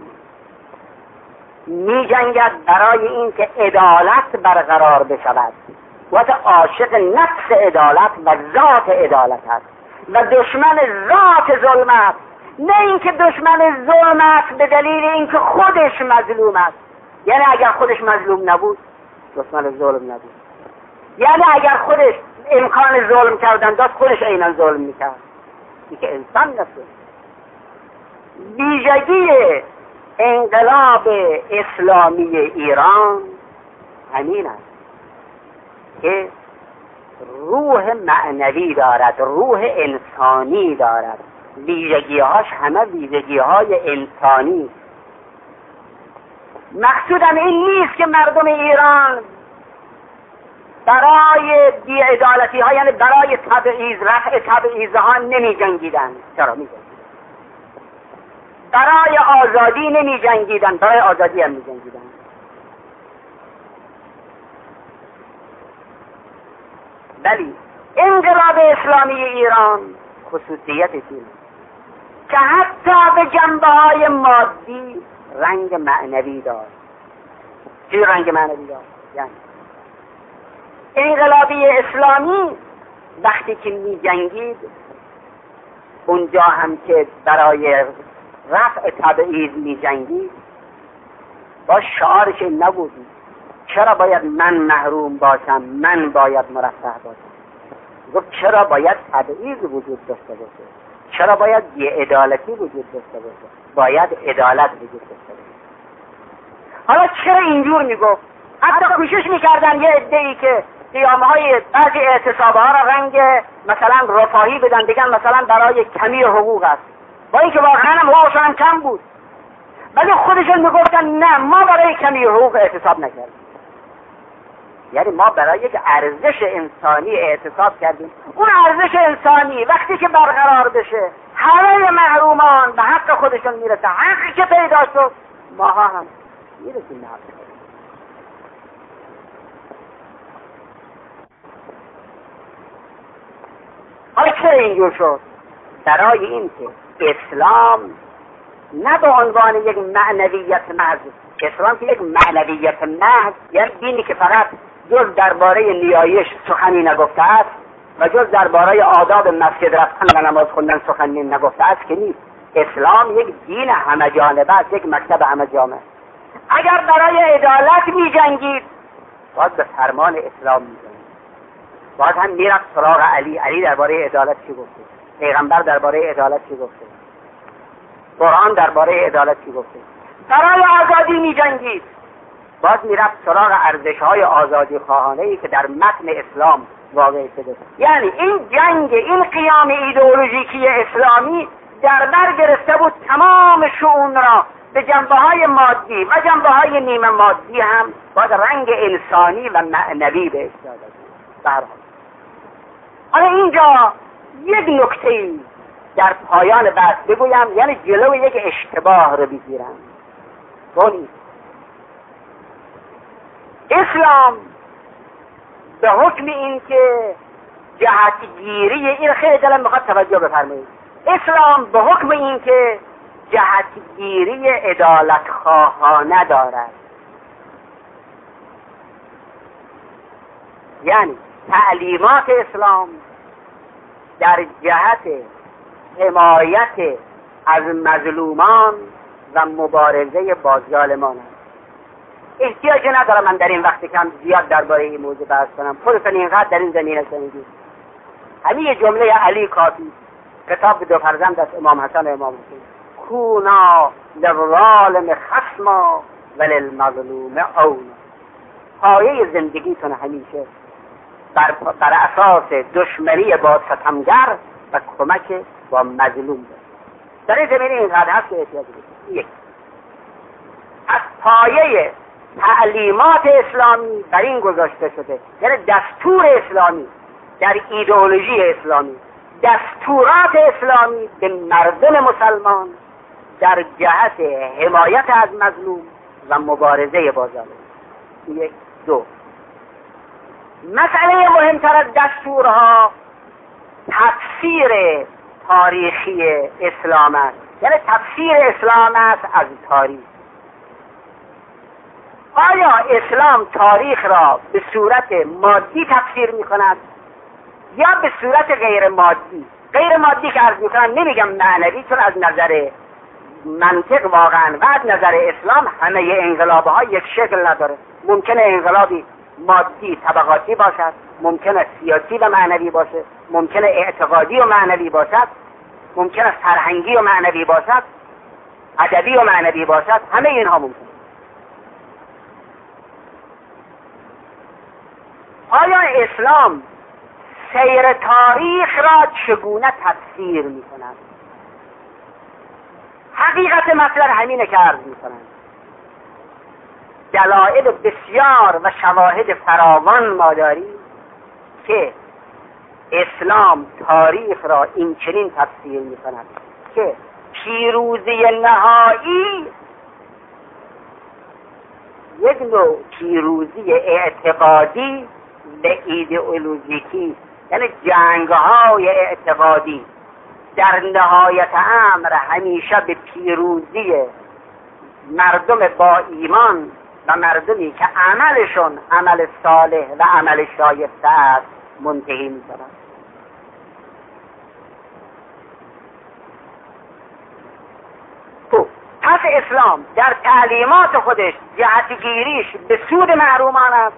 می جنگد برای اینکه عدالت برقرار بشود. و عاشق نفس عدالت و ذات عدالت است و دشمن ذات ظلم است، نه اینکه دشمن ظلم است به دلیل اینکه خودش مظلوم است. یعنی اگر خودش مظلوم نبود دشمن ظلم نبود، یعنی اگر خودش امکان ظلم کردن داشت خودش عیناً ظلم میکرد. این که انسان نشد. ویژگی انقلاب اسلامی ایران همین است که روح معنوی دارد، روح انسانی دارد. ویژگی‌هاش همه ویژگی‌های انسانی. مقصودم این نیست که مردم ایران برای بی‌عدالتی‌ها، یعنی برای تبعیض، رفع تبعیض‌ها نمی جنگیدن. چرا می جنگیدن؟ برای آزادی نمی جنگیدن، برای آزادی هم می جنگیدن. ولی انقلاب اسلامی ایران خصوصیت این که حتی به جنبه‌های مادی رنگ معنوی داشت. چی رنگ معنوی داشت؟ یعنی انقلابی اسلامی وقتی که می جنگید، اونجا هم که برای رفع تبعیض می جنگید، با شعارش نبود چرا باید من محروم باشم، من باید مرفه باشم. گفت چرا باید تبعیض وجود داشته باشه، چرا باید بی‌عدالتی وجود داشته باشه، باید عدالت وجود داشته باشه. حالا چرا اینجور میگفت؟ حتی کوشش میکردن یه عده‌ای که قیامهای بعضی اعتصابها را رنگ مثلا رفاهی بدن، بگن مثلا برای کمی حقوق است، با اینکه واقعا هم حقوقشون کم بود، ولی خودشون میگفتن نه ما برای کمی حقوق اعتصاب نکردیم. یعنی ما برای یک ارزش انسانی اعتصاب کردیم. اون ارزش انسانی وقتی که برقرار بشه همه محرومان به حق خودشون میرسه، حقی که پیدا شد ما هم میرسیم به حق. حالا چرا اینجور شد؟ برای این که اسلام نه به عنوان یک معنویت محض، اسلام که یک معنویت محض، یعنی دینی که فقط جز درباره نیایش سخنی نگفته است و جز درباره آداب مسجد رفتن و نماز خوندن سخنی نگفته است که نیست. اسلام یک دین همه جانبه است، یک مکتب همه جامعه. اگر برای عدالت می جنگید باید به فرمان اسلام می جنگید، باید هم میرفت سراغ علی درباره عدالت چی گفته، پیغمبر درباره عدالت چی گفته، قرآن درباره عدالت چی گفته. برای آزادی می جنگید باید میرفت سراغ ارزش‌های آزادی خواهانه‌ای که در متن اسلام واقع شده. یعنی این جنگ، این قیام ایدئولوژیکی اسلامی در بر گرفته بود تمام شؤون را، به جنبه‌های مادی و جنبه‌های نیمه مادی هم باید رنگ انسانی و معنوی بهش داده بود. حالا اینجا یک نکته‌ای در پایان بحث بگویم، یعنی جلو یک اشتباه رو بگیرم. گونی اسلام به حکم این که جهتگیری، این خیلی دلم میخواد توجه بفرمایید، اسلام به حکم این که جهتگیری عدالت خواهانه دارد، یعنی تعلیمات اسلام در جهت حمایت از مظلومان و مبارزه با ظالمان است. احتیاج ندارم من در این وقت کم زیاد درباره این موضوع بحث کنم، خودتون اینقدر در این زمینه شنیدید. همین جمله علی کافی، کتاب دو فرزند از امام حسن و امام حسین، کونا للظالم خصما وللمظلوم عونا. پایه زندگیتون همیشه بر اساس دشمنی با ستمگر و کمک با مظلوم بود. در این زمینه اینقدر هست که احتیاج دارید. یک، از پایه تعلیمات اسلامی بر این گذاشته شده، یعنی دستور اسلامی در ایدئولوژی اسلامی، دستورات اسلامی به مردم مسلمان در جهت حمایت از مظلوم و مبارزه با ظالم. یک. دو، مسئله مهمتر از دستورها تفسیر تاریخی اسلام است، یعنی تفسیر اسلام است از تاریخ. آیا اسلام تاریخ را به صورت مادی تفسیر می کند یا به صورت غیر مادی؟ غیر مادی که عرض می کنم نمیگم معنوی، چون از نظر منطق واقعا و از نظر اسلام همه انقلابها یک شکل نداره. ممکنه انقلابی مادی طبقاتی باشد، ممکنه سیاسی و معنوی باشه، ممکنه اعتقادی و معنوی باشد، ممکنه فرهنگی و معنوی باشد، ادبی و معنوی باشد، همه اینها ممکنه. آیا اسلام سیر تاریخ را چگونه تفسیر می کند؟ حقیقت مطلب همینه که عرض می کنند. دلایل بسیار و شواهد فراوان ما داریم که اسلام تاریخ را این چنین تفسیر می کند که پیروزی نهایی یک نوع پیروزی اعتقادی و ایدئولوژیکی، یعنی جنگ‌های اعتقادی در نهایت امر همیشه به پیروزی مردم با ایمان و مردمی که عملشون عمل صالح و عمل شایسته است منتهی می‌شود. اسلام در تعلیمات خودش جهتگیریش به سود محرومان است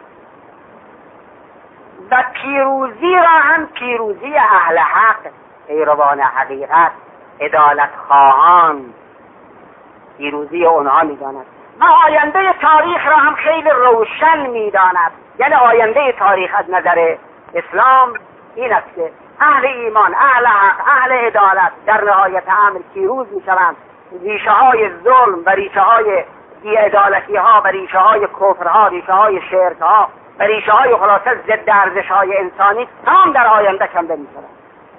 و پیروزی را هم پیروزی اهل حق، پیروان حقیقت، عدالت خواهان، پیروزی اونها میداند و آینده تاریخ را هم خیلی روشن میداند. یعنی آینده تاریخ از نظر اسلام این است که اهل ایمان، اهل حق، اهل عدالت در نهایت امر پیروز میشوند. ریشه های ظلم و ریشه های بی‌عدالتی ها و ریشه های کفر ها، ریشه های شرک ها و ریشه های خلاصه ضد ارزش های انسانی تمام در آینده کنده میشوند.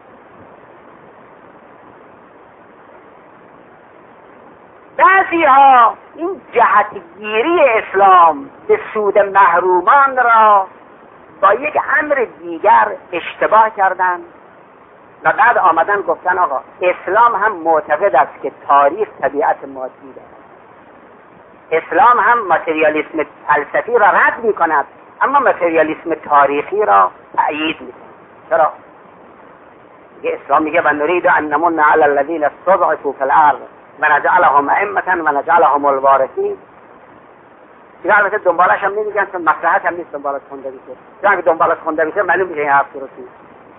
بعضی ها این جهتگیری اسلام به سود محرومان را با یک امر دیگر اشتباه کردند و بعد آمدن گفتن آقا اسلام هم معتقد است که تاریخ طبیعت مادی دارد، اسلام هم ماتریالیسم فلسفی را رد می کند اما ماتریالیسم تاریخی را تأیید می کند. چرا؟ اسلام میگه و نرید ان نمن علی الذین استضعفوا فی الارض و نجعلهم ائمة و نجعلهم الوارثین. دیگه البته دنبالش هم نمیگن چون مصلحت هم نیست دنبالش خونده بشه، چون اگه دنبالش خونده بشه معلوم میشه این حرف درست نیست.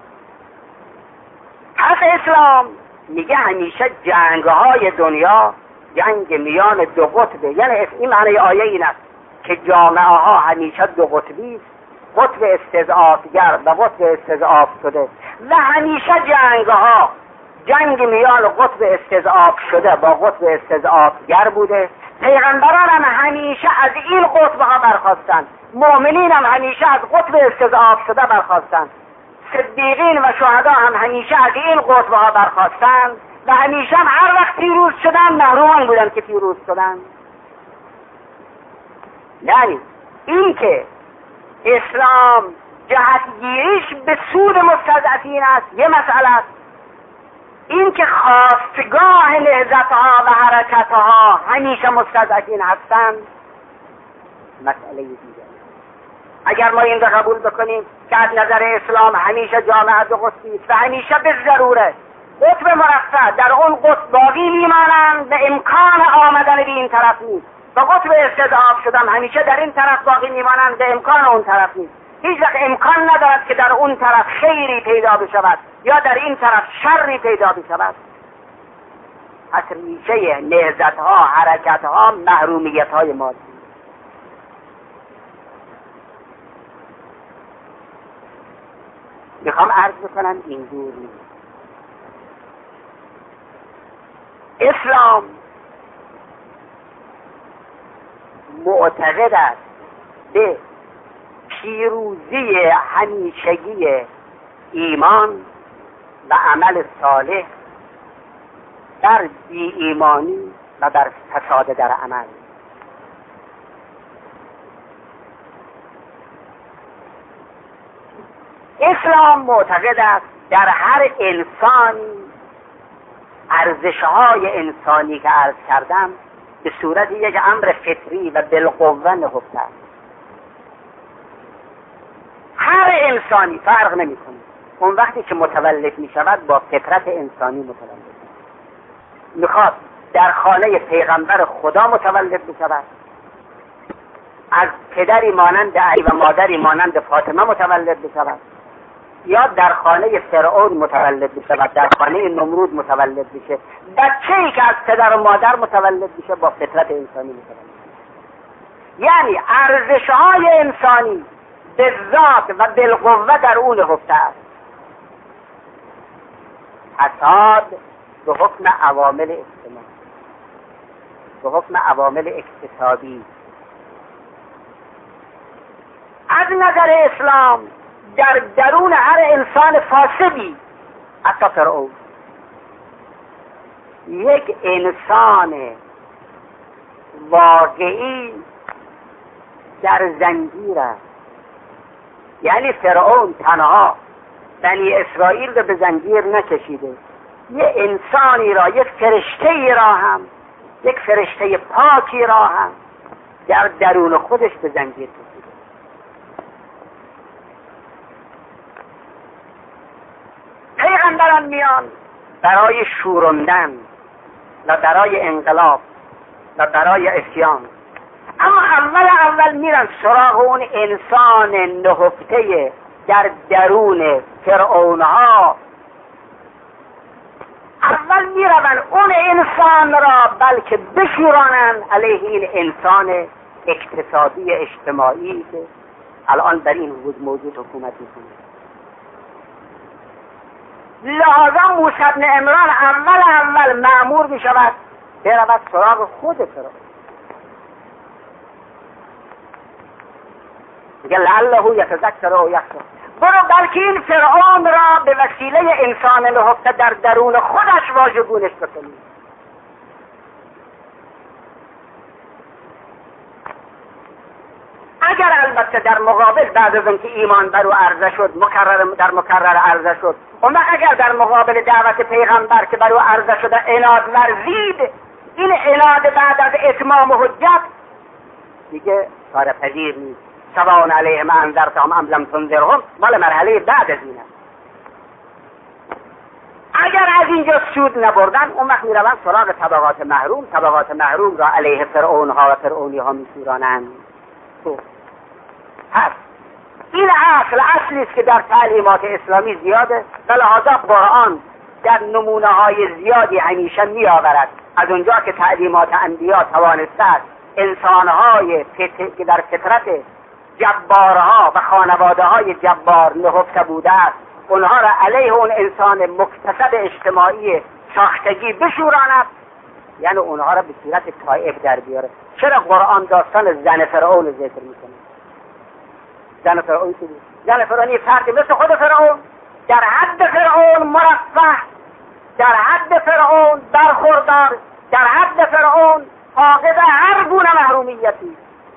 پس اسلام میگه همیشه جنگ‌های دنیا جنگ میان دو قطبه، یعنی این معنی آیه این است که جامعه ها همیشه دو قطبی است، قطب استضعافگر و قطب استضعاف شده و همیشه جنگ‌ها جنگ میان قطب استضعاف شده با قطب استضعافگر بوده. پیغمبران هم همیشه از این قطب ها برخواستند، مؤمنین هم همیشه از قطب استضعاف شده برخواستند، صدیقین و شهدا هم همیشه از این قطب ها برخواستند و همیشه هم هر وقت پیروز شدن محرومان بودن که پیروز شدن. یعنی این که اسلام جهتگیریش به سود مستضعفین است یه مسئله است، این که خواستگاه نهضتها و حرکتها همیشه مستضعفین هستند مسئله دیگه. اگر ما این رو قبول بکنیم که از نظر اسلام همیشه جامعه دو قطبی است و همیشه به ضروره قطب مرفع در اون قطب باقی میمانند و امکان آمدن به این طرف نیست و قطب استضعاف شدن همیشه در این طرف باقی میمانند و امکان اون طرف نیست. هیچ وقت امکان ندارد که در اون طرف خیری پیدا بشود یا در این طرف شری پیدا بشود. پس ریشه نهضت‌ها، حرکت‌ها، محرومیت‌های مادی. میخوام عرض بکنم اینجور نیست. اسلام معتقد است به پیروزی همیشگی ایمان و عمل صالح در بی ایمانی و در فساد در عمل. اسلام معتقد است در هر انسانی ارزش‌های انسانی که عرض کردم به صورت یک امر فطری و بالقوه نهفته است. هر انسانی فرق نمی‌کنه. اون وقتی که متولد می‌شود با فطرت انسانی متولد می‌شود. می‌خواد در خانه پیغمبر خدا متولد بشود، از پدری مانند علی و مادری مانند فاطمه متولد بشود، یا در خانه فرعون متولد بشود، در خانه نمرود متولد بشه. بچه‌ای که از پدر و مادر متولد بشه با فطرت انسانی متولد بشه. یعنی ارزش‌های انسانی به ذات و بالقوه در اون نهفته است. فساد به حکم عوامل اجتماعی، به حکم عوامل اقتصادی. از نظر اسلام در درون هر انسان فاسدی، حتی فرعون، یک انسان واقعی در زنجیر است. یعنی فرعون تنها بنی اسرائیل رو به زنجیر نکشیده، یه انسانی را، یک فرشته‌ای را هم، یک فرشته پاکی را هم در درون خودش به زنجیر کشیده. پیغمبران میان برای شوروندن و برای انقلاب و برای اسیان. اما اول میرن سراغ اون انسان نهفته در درون فرعونها. اول میرون اون انسان را بلکه بشورانن علیه این انسان اقتصادی اجتماعی که الان در این حدود موجود حکومت میکنه. لحاظا موسی بن عمران اول مأمور میشود برود سراغ خود فرعون. میگه لعله یتذکر او یخشی، برو بلکه این فرعون را به وسیله انسان نهفته در درون خودش واژگونش بکنی. اگر البته در مقابل بعد از اینکه ایمان بر او عرضه شد مکرر عرضه شد، اما اگر در مقابل دعوت پیغمبر که بر او عرضه شده عناد ورزید، این عناد بعد از اتمام حجت دیگه کار پذیر نیست. سواء علیهم انذرتهم ام لم تنذرهم، مال مرحله بعد از اینه. اگر از اینجا سود نبردن، اون وقت میروند سراغ طبقات محروم را علیه فرعونها و فرعونی ها میشورانند. هست این اصلی است که در تعلیمات اسلامی زیاده و لحاظا قرآن در نمونه های زیادی همیشه می آورد. از اونجا که تعلیمات انبیا توانسته است انسانهای که در فطرت جبارها و خانواده های جبار نهفته بوده است، اونها را علیه اون انسان مکتسب اجتماعی ساختگی بشوراند، یعنی اونها را به صورت طائف در بیاره. چرا قرآن داستان زن فرعون ذکر میکنه؟ زن فرعون چی بود؟ زن فرعونی فردی مثل خود فرعون، در حد فرعون مرفه، در حد فرعون برخوردار، در حد فرعون فاقد هر گونه محرومیتی،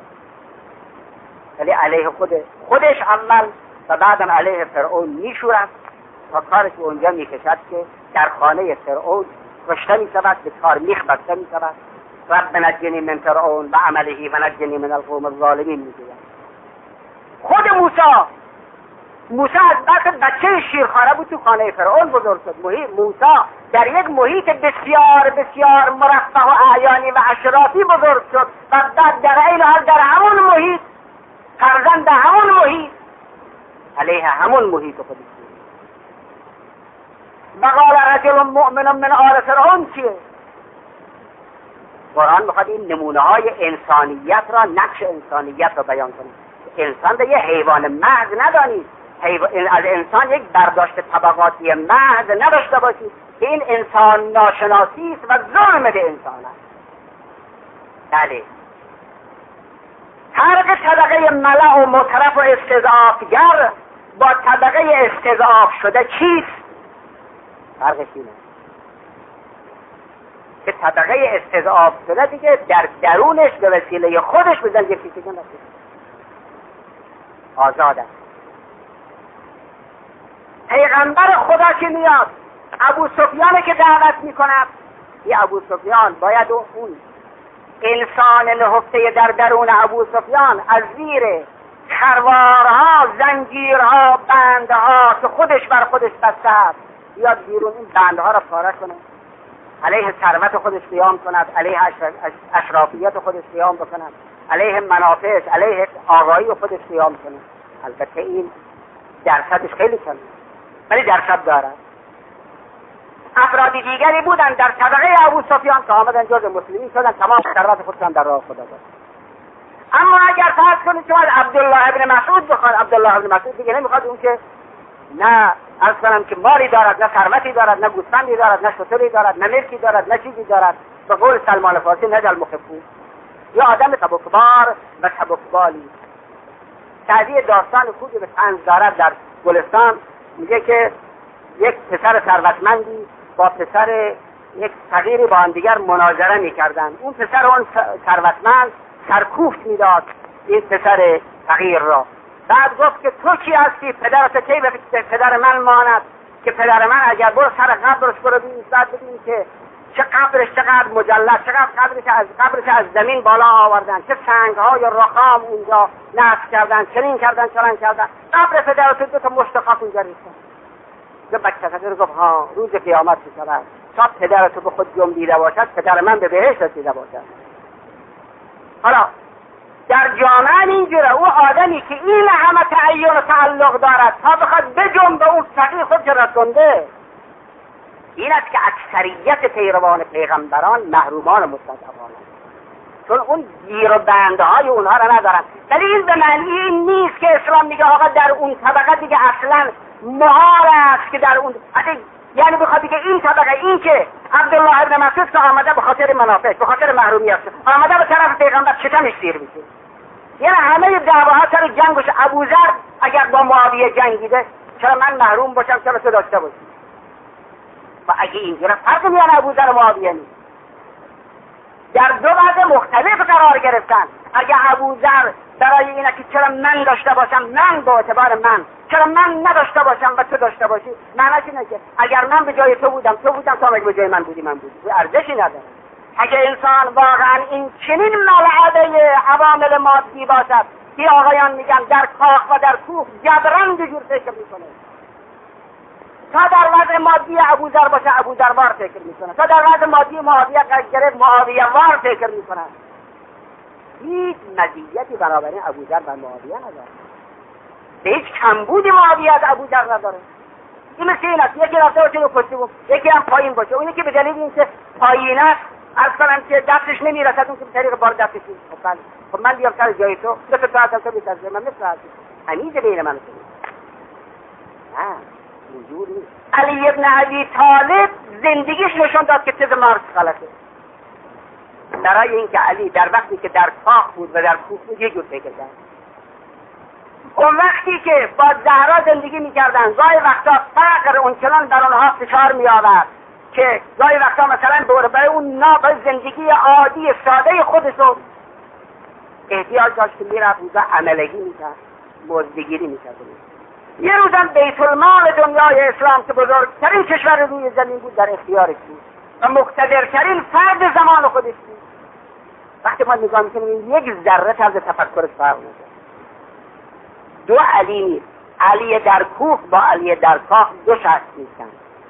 ولی علیه خودش اول و بعدم علیه فرعون میشورد تا کارش اونجا میکشد که در خانه فرعون کشته میشود، به تارمیخ بسته میشود. رب نجنی من فرعون و عمله و نجنی من القوم الظالمین میگوید. خود موسی از بچه شیرخواره بود تو خانه فرعون بزرگ شد. موسی در یک محیط بسیار بسیار مرفه و اعیانی و اشرافی بزرگ شد و بعد در این حال در همون محیط فرزند همون محیط علیه همون محیط خودش. وقال رجل مؤمن من آل فرعون چیه؟ قرآن میخواد این نمونه های انسانیت را، نقش انسانیت را بیان کنه. انسان را یه حیوان محض ندانید، از انسان یک برداشت طبقاتی محض نداشته باشید که این انسان ناشناسی است و ظلم به انسان است. بله، فرق طبقه ملأ و مترف و استضعافگر با طبقه استضعاف شده چیست؟ فرقش اینه که طبقه استضعاف شده دیگه در درونش به وسیله خودش به زنجیر کشیده نشده، آزاد است. پیغمبر خدا که میاد ابو سفیان که دعوت میکند، این ابو سفیان باید اون انسان نهفته در درون ابو سفیان از زیر خروارها، زنجیرها، بندها که خودش بر خودش بسته است بیاد بیرون، این بندها را پاره کنه، علیه ثروت خودش قیام کند، علیه اشرافیت خودش قیام بکند، علیه منافعش، علیه آقایی خودش قیام کند. البته این درصدش خیلی کمه ولی درصد دارد. افرادی دیگری بودن در طبقه ابو سفیان که آمدن جز مسلمین شدن، تمام ثروت خودشان در راه خدا داد. اما اگر فرض کنید شما از عبدالله ابن مسعود بخواد، عبدالله ابن مسعود دیگه نمیخواد اون که نه عرض کنم که مالی دارد، نه ثروتی دارد، نه گوسفندی دارد، نه شتری دارد، نه ملکی دارد، نه چیزی دارد، به قول سلمان فارسی نجل مخفو، یا آدم سبکبار و سبکبالی. تعبیر داستان خوبی به طنز دارد در گلستان، میگه که یک پسر ثروتمندی با پسر یک فقیری با هم دیگر مناظره میکردن. اون پسر اون ثروتمند سرکوفت میداد این پسر فقیر را. بعد گفت که تو کی هستی؟ پدرت کی به پدر من ماند که پدر من اگر برو سر قبرش برو ببین که چه قبرش چقدر مجلد، چقدر قبرش از زمین بالا آوردن، چه سنگ‌های رخام اونجا نصب کردن، چنین کردن چنان کردن، قبر پدرت دو تا مشت خاک اونجا ریختن. یه بچه فقیر گفت ها روز قیامت میشود تا پدرت به خود جنبیده باشد، پدر من به بهشت رسیده باشد. حالا در جامعه اینجوره، او آدمی که این همه تعین و تعلق دارد تا بخواد بجنبه اون فقیر خود که رسونده. این است که اکثریت پیروان پیغمبران محرومان مستضعفان، چون اون گیر و بندهای اونها را ندارن. ولی این به معنی این نیست که اسلام میگه آقا در اون طبقه دیگه اصلا محال است که در اون، یعنی بخواد بگه این طبقه، این که عبدالله ابن مسعود که آمده به خاطر منافع، به خاطر محرومیت آمده به طرف پیغمبر، شکمش سیر میشه. یعنی همه دعواها سر جنگ باشه. ابوذر اگر با معاویه جنگیده، چرا من محروم باشم، چرا تو داشته باشی؟ و اگه اینجوره فرق میان ابوذر و معاویه نیست، در دو وضع مختلف قرار گرفتن. اگه ابوذر برای اینه که چرا من داشته باشم، من به اعتبار من، چرا من نداشته باشم و تو داشته باشی، معنیش اینه که اگر من به جای تو بودم، تو هم به جای من بودی، من بودی. ارزشی نداره. اگه انسان واقعا این چنین ملعبه عوامل مادی باشد که آقایان میگن در کاخ و در کوه جبران به جور فکر میکنه، تا در وضع مادی ابوذر باشه ابوذر وار فکر میکنه، تا در وضع مادی معاویه گرفت معاویه وار فکر میکنه. هیچ مزیتی برابر ابوذر و معاویه نداره، به هیچ کمبودی معاویه از ابوذر نداره. این مثل این است یکی رفته باشه رو پشتی بود، یکی هم پایین باشه. اونی که به دلیل اینکه پایین است عرض کنم که دستش نمیرسد، اون که به طریق بار دستش میرسد. خب من بیام سر جای تو، مثل تو هستم، تو بیشتر من مثل هستی، همیشه بین من و تو. نه اینجور نیست. علی ابن ابی طالب زندگیش نشون داد که تز مارکس غلطه. برای اینکه علی در وقتی که در کاخ بود و در کوه بود یه جور فکر کرد. اون وقتی که با زهرا زندگی میکردن گاهی وقتا فقر اونچنان بر اونها فشار میآورد که گاهی وقتا مثلا برای اون ناب زندگی عادی ساده خودشون احتیاج داشت که میرفت اونجا عملگی میکرد، مزدگیری میکرد. یه روزم بیت المال دنیای اسلام که بزرگترین کشور روی زمین بود در اختیارش بود و مقتدرترین فرد زمان خودش بود. وقتی ما نگاه میکنیم یک ذره طرز تفکرش فرق میکنه. دو علی نیست، علی در کوه با علی در کاخ دو شخص نیستن.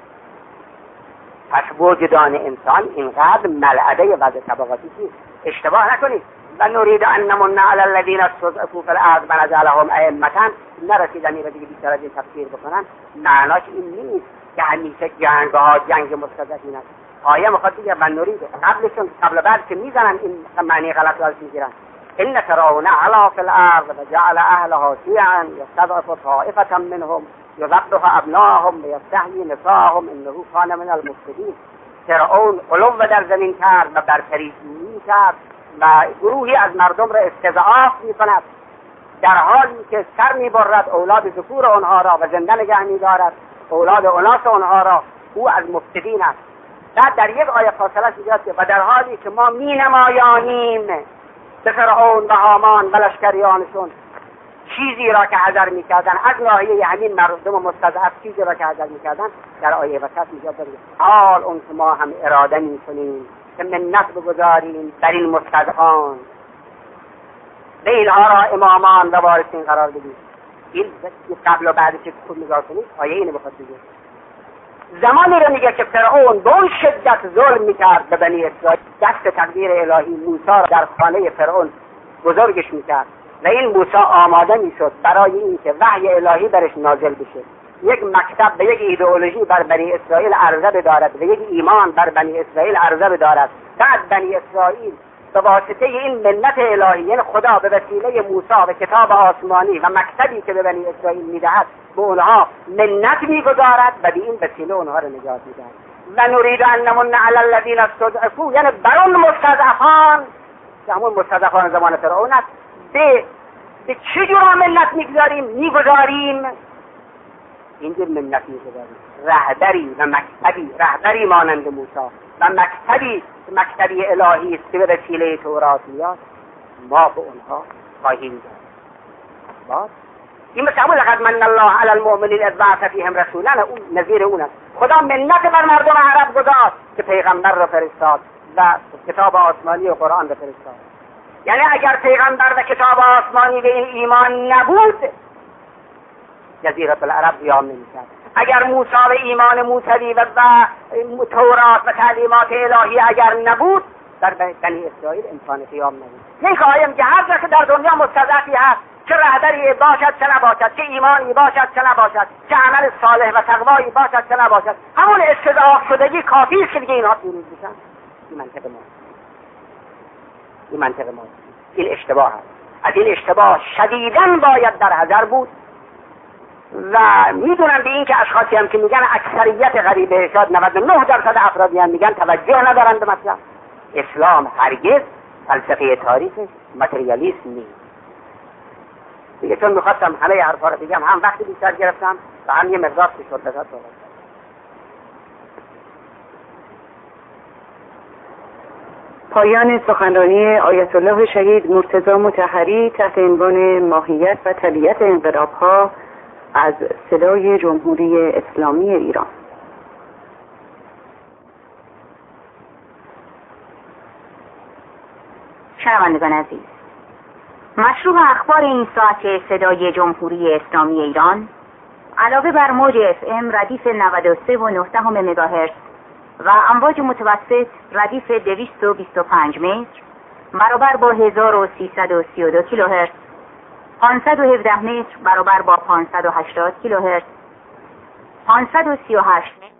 پس وجدان انسان اینقدر ملعبه وضع طبقاتی نیست. اشتباه نکنید. و نرید ان نمن علی الذین استضعفوا فی الارض ونجعلهم ائمة، نرسیدن این رو دیگه بیشتر از این تفسیر بکنن. معناش این نیست که همیشه جنگ‌ها جنگ مستضعفین است. آیه میخواد بگه و نرید، قبلشون قبل بعد که میزنن این معنی غلط رو میگیرن. ان فرعون علا فی الارض وجعل اهلها شیعا یستضعف طائفة منهم یذبح ابناءهم ویستحیی نساءهم انه کان من المفسدین. فرعون علو در زمین کرد و برتریجویی کرد و گروهی از مردم را استضعاف میکند، در حالی که سر میبرد اولاد ذکور آنها را و زنده نگه میدارد اولاد اناث آنها را. او از مفسدین است. بعد در یک آیه فاصله میگوید و در حالی که ما مینمایانیم به فرعون و هامان و لشکریانشون چیزی را که حذر میکردن از ناحیه همین مردم مستضعف، چیزی را که حذر میکردن، در آیه وسط میگوید حال اون که ما هم اراده میکنیم که منت بگذاریم بر این مستضعفان، به اینها را امامان و وارثین قرار بدیم. این قبل و بعدش که خود نگاه کنید آیه اینو بخواد بگه. زمانی رو میگه که فرعون به اون شدت ظلم میکرد به بنی اسرائیل، دست تقدیر الهی موسی را در خانه فرعون بزرگش میکرد و این موسی آماده میشد برای اینکه وحی الهی برش نازل بشه، یک مکتب به یک ایدئولوژی بر بنی اسرائیل عرضه بدارد و یک ایمان بر بنی اسرائیل عرضه بدارد. بعد بنی اسرائیل به واسطه این منت الهی، یعنی خدا به وسیله موسی و کتاب آسمانی و مکتبی که به بنی اسرائیل میدهد به اونها منت میگذارد و به این وسیله اونها رو نجات میدهد. و نرید ان نمن علی الذین استضعفوا، یعنی بر اون مستضعفان که همون مستضعفان زمان فرعون است، به چه جور منت میگذاریم اینجور منت میگذاریم. رهبری و مکتبی، رهبری مانند موسی و مکتبی الهی است که به وسیله تورات میاد، ما به اونها خواهیم داد. این مثل همون لقد من الله علی المؤمنین اذ بعث فیهم رسولا، اون نظیر اون است. خدا منت بر مردم عرب گذاشت که پیغمبر را فرستاد و کتاب آسمانی و قرآن را فرستاد. یعنی اگر پیغمبر و کتاب آسمانی به این ایمان نبود، جزیره العرب قیام نمی‌کرد. اگر موسی و ایمان موسوی و تورات و تعلیمات الهی اگر نبود، بر بنی اسرائیل امکان قیام نبود. یک آیه میگه هر جا که در دنیا مستضعفی هست، چه رهبری باشد چه نباشد، چه ایمانی باشد چه نباشد، چه عمل صالح و تقوایی باشد چه نباشد، همون استضعاف شدگی کافی است که دیگه اینها پیروز میشن. این منطق ماست. این اشتباه هست. از این اشتباه شدیداً باید در حذر بود و میدونم به این که اشخاصی هم که میگن اکثریت غریبه، شاید 99% افرادی هم میگن توجه ندارن به مطلب. اسلام هرگز فلسفه تاریخش ماتریالیسم نیست. دیگه چون میخواستم همه حرفا رو بگم، هم وقتی بیشتر گرفتم و هم یه مقدار فشرده پایان سخنرانی آیت الله شهید مرتضی مطهری تحت عنوان ماهیت و طبیعت انقلاب‌ها از صدای جمهوری اسلامی ایران. شنوندگان عزیز، مشروع اخبار این ساعت صدای جمهوری اسلامی ایران علاوه بر موج FM ردیف 93.9 مگاهرتز و امواج متوسط ردیف 225 متر برابر با 1332 کیلوهرتز، 517 متر برابر با 580 کیلوهرتز، 538 متر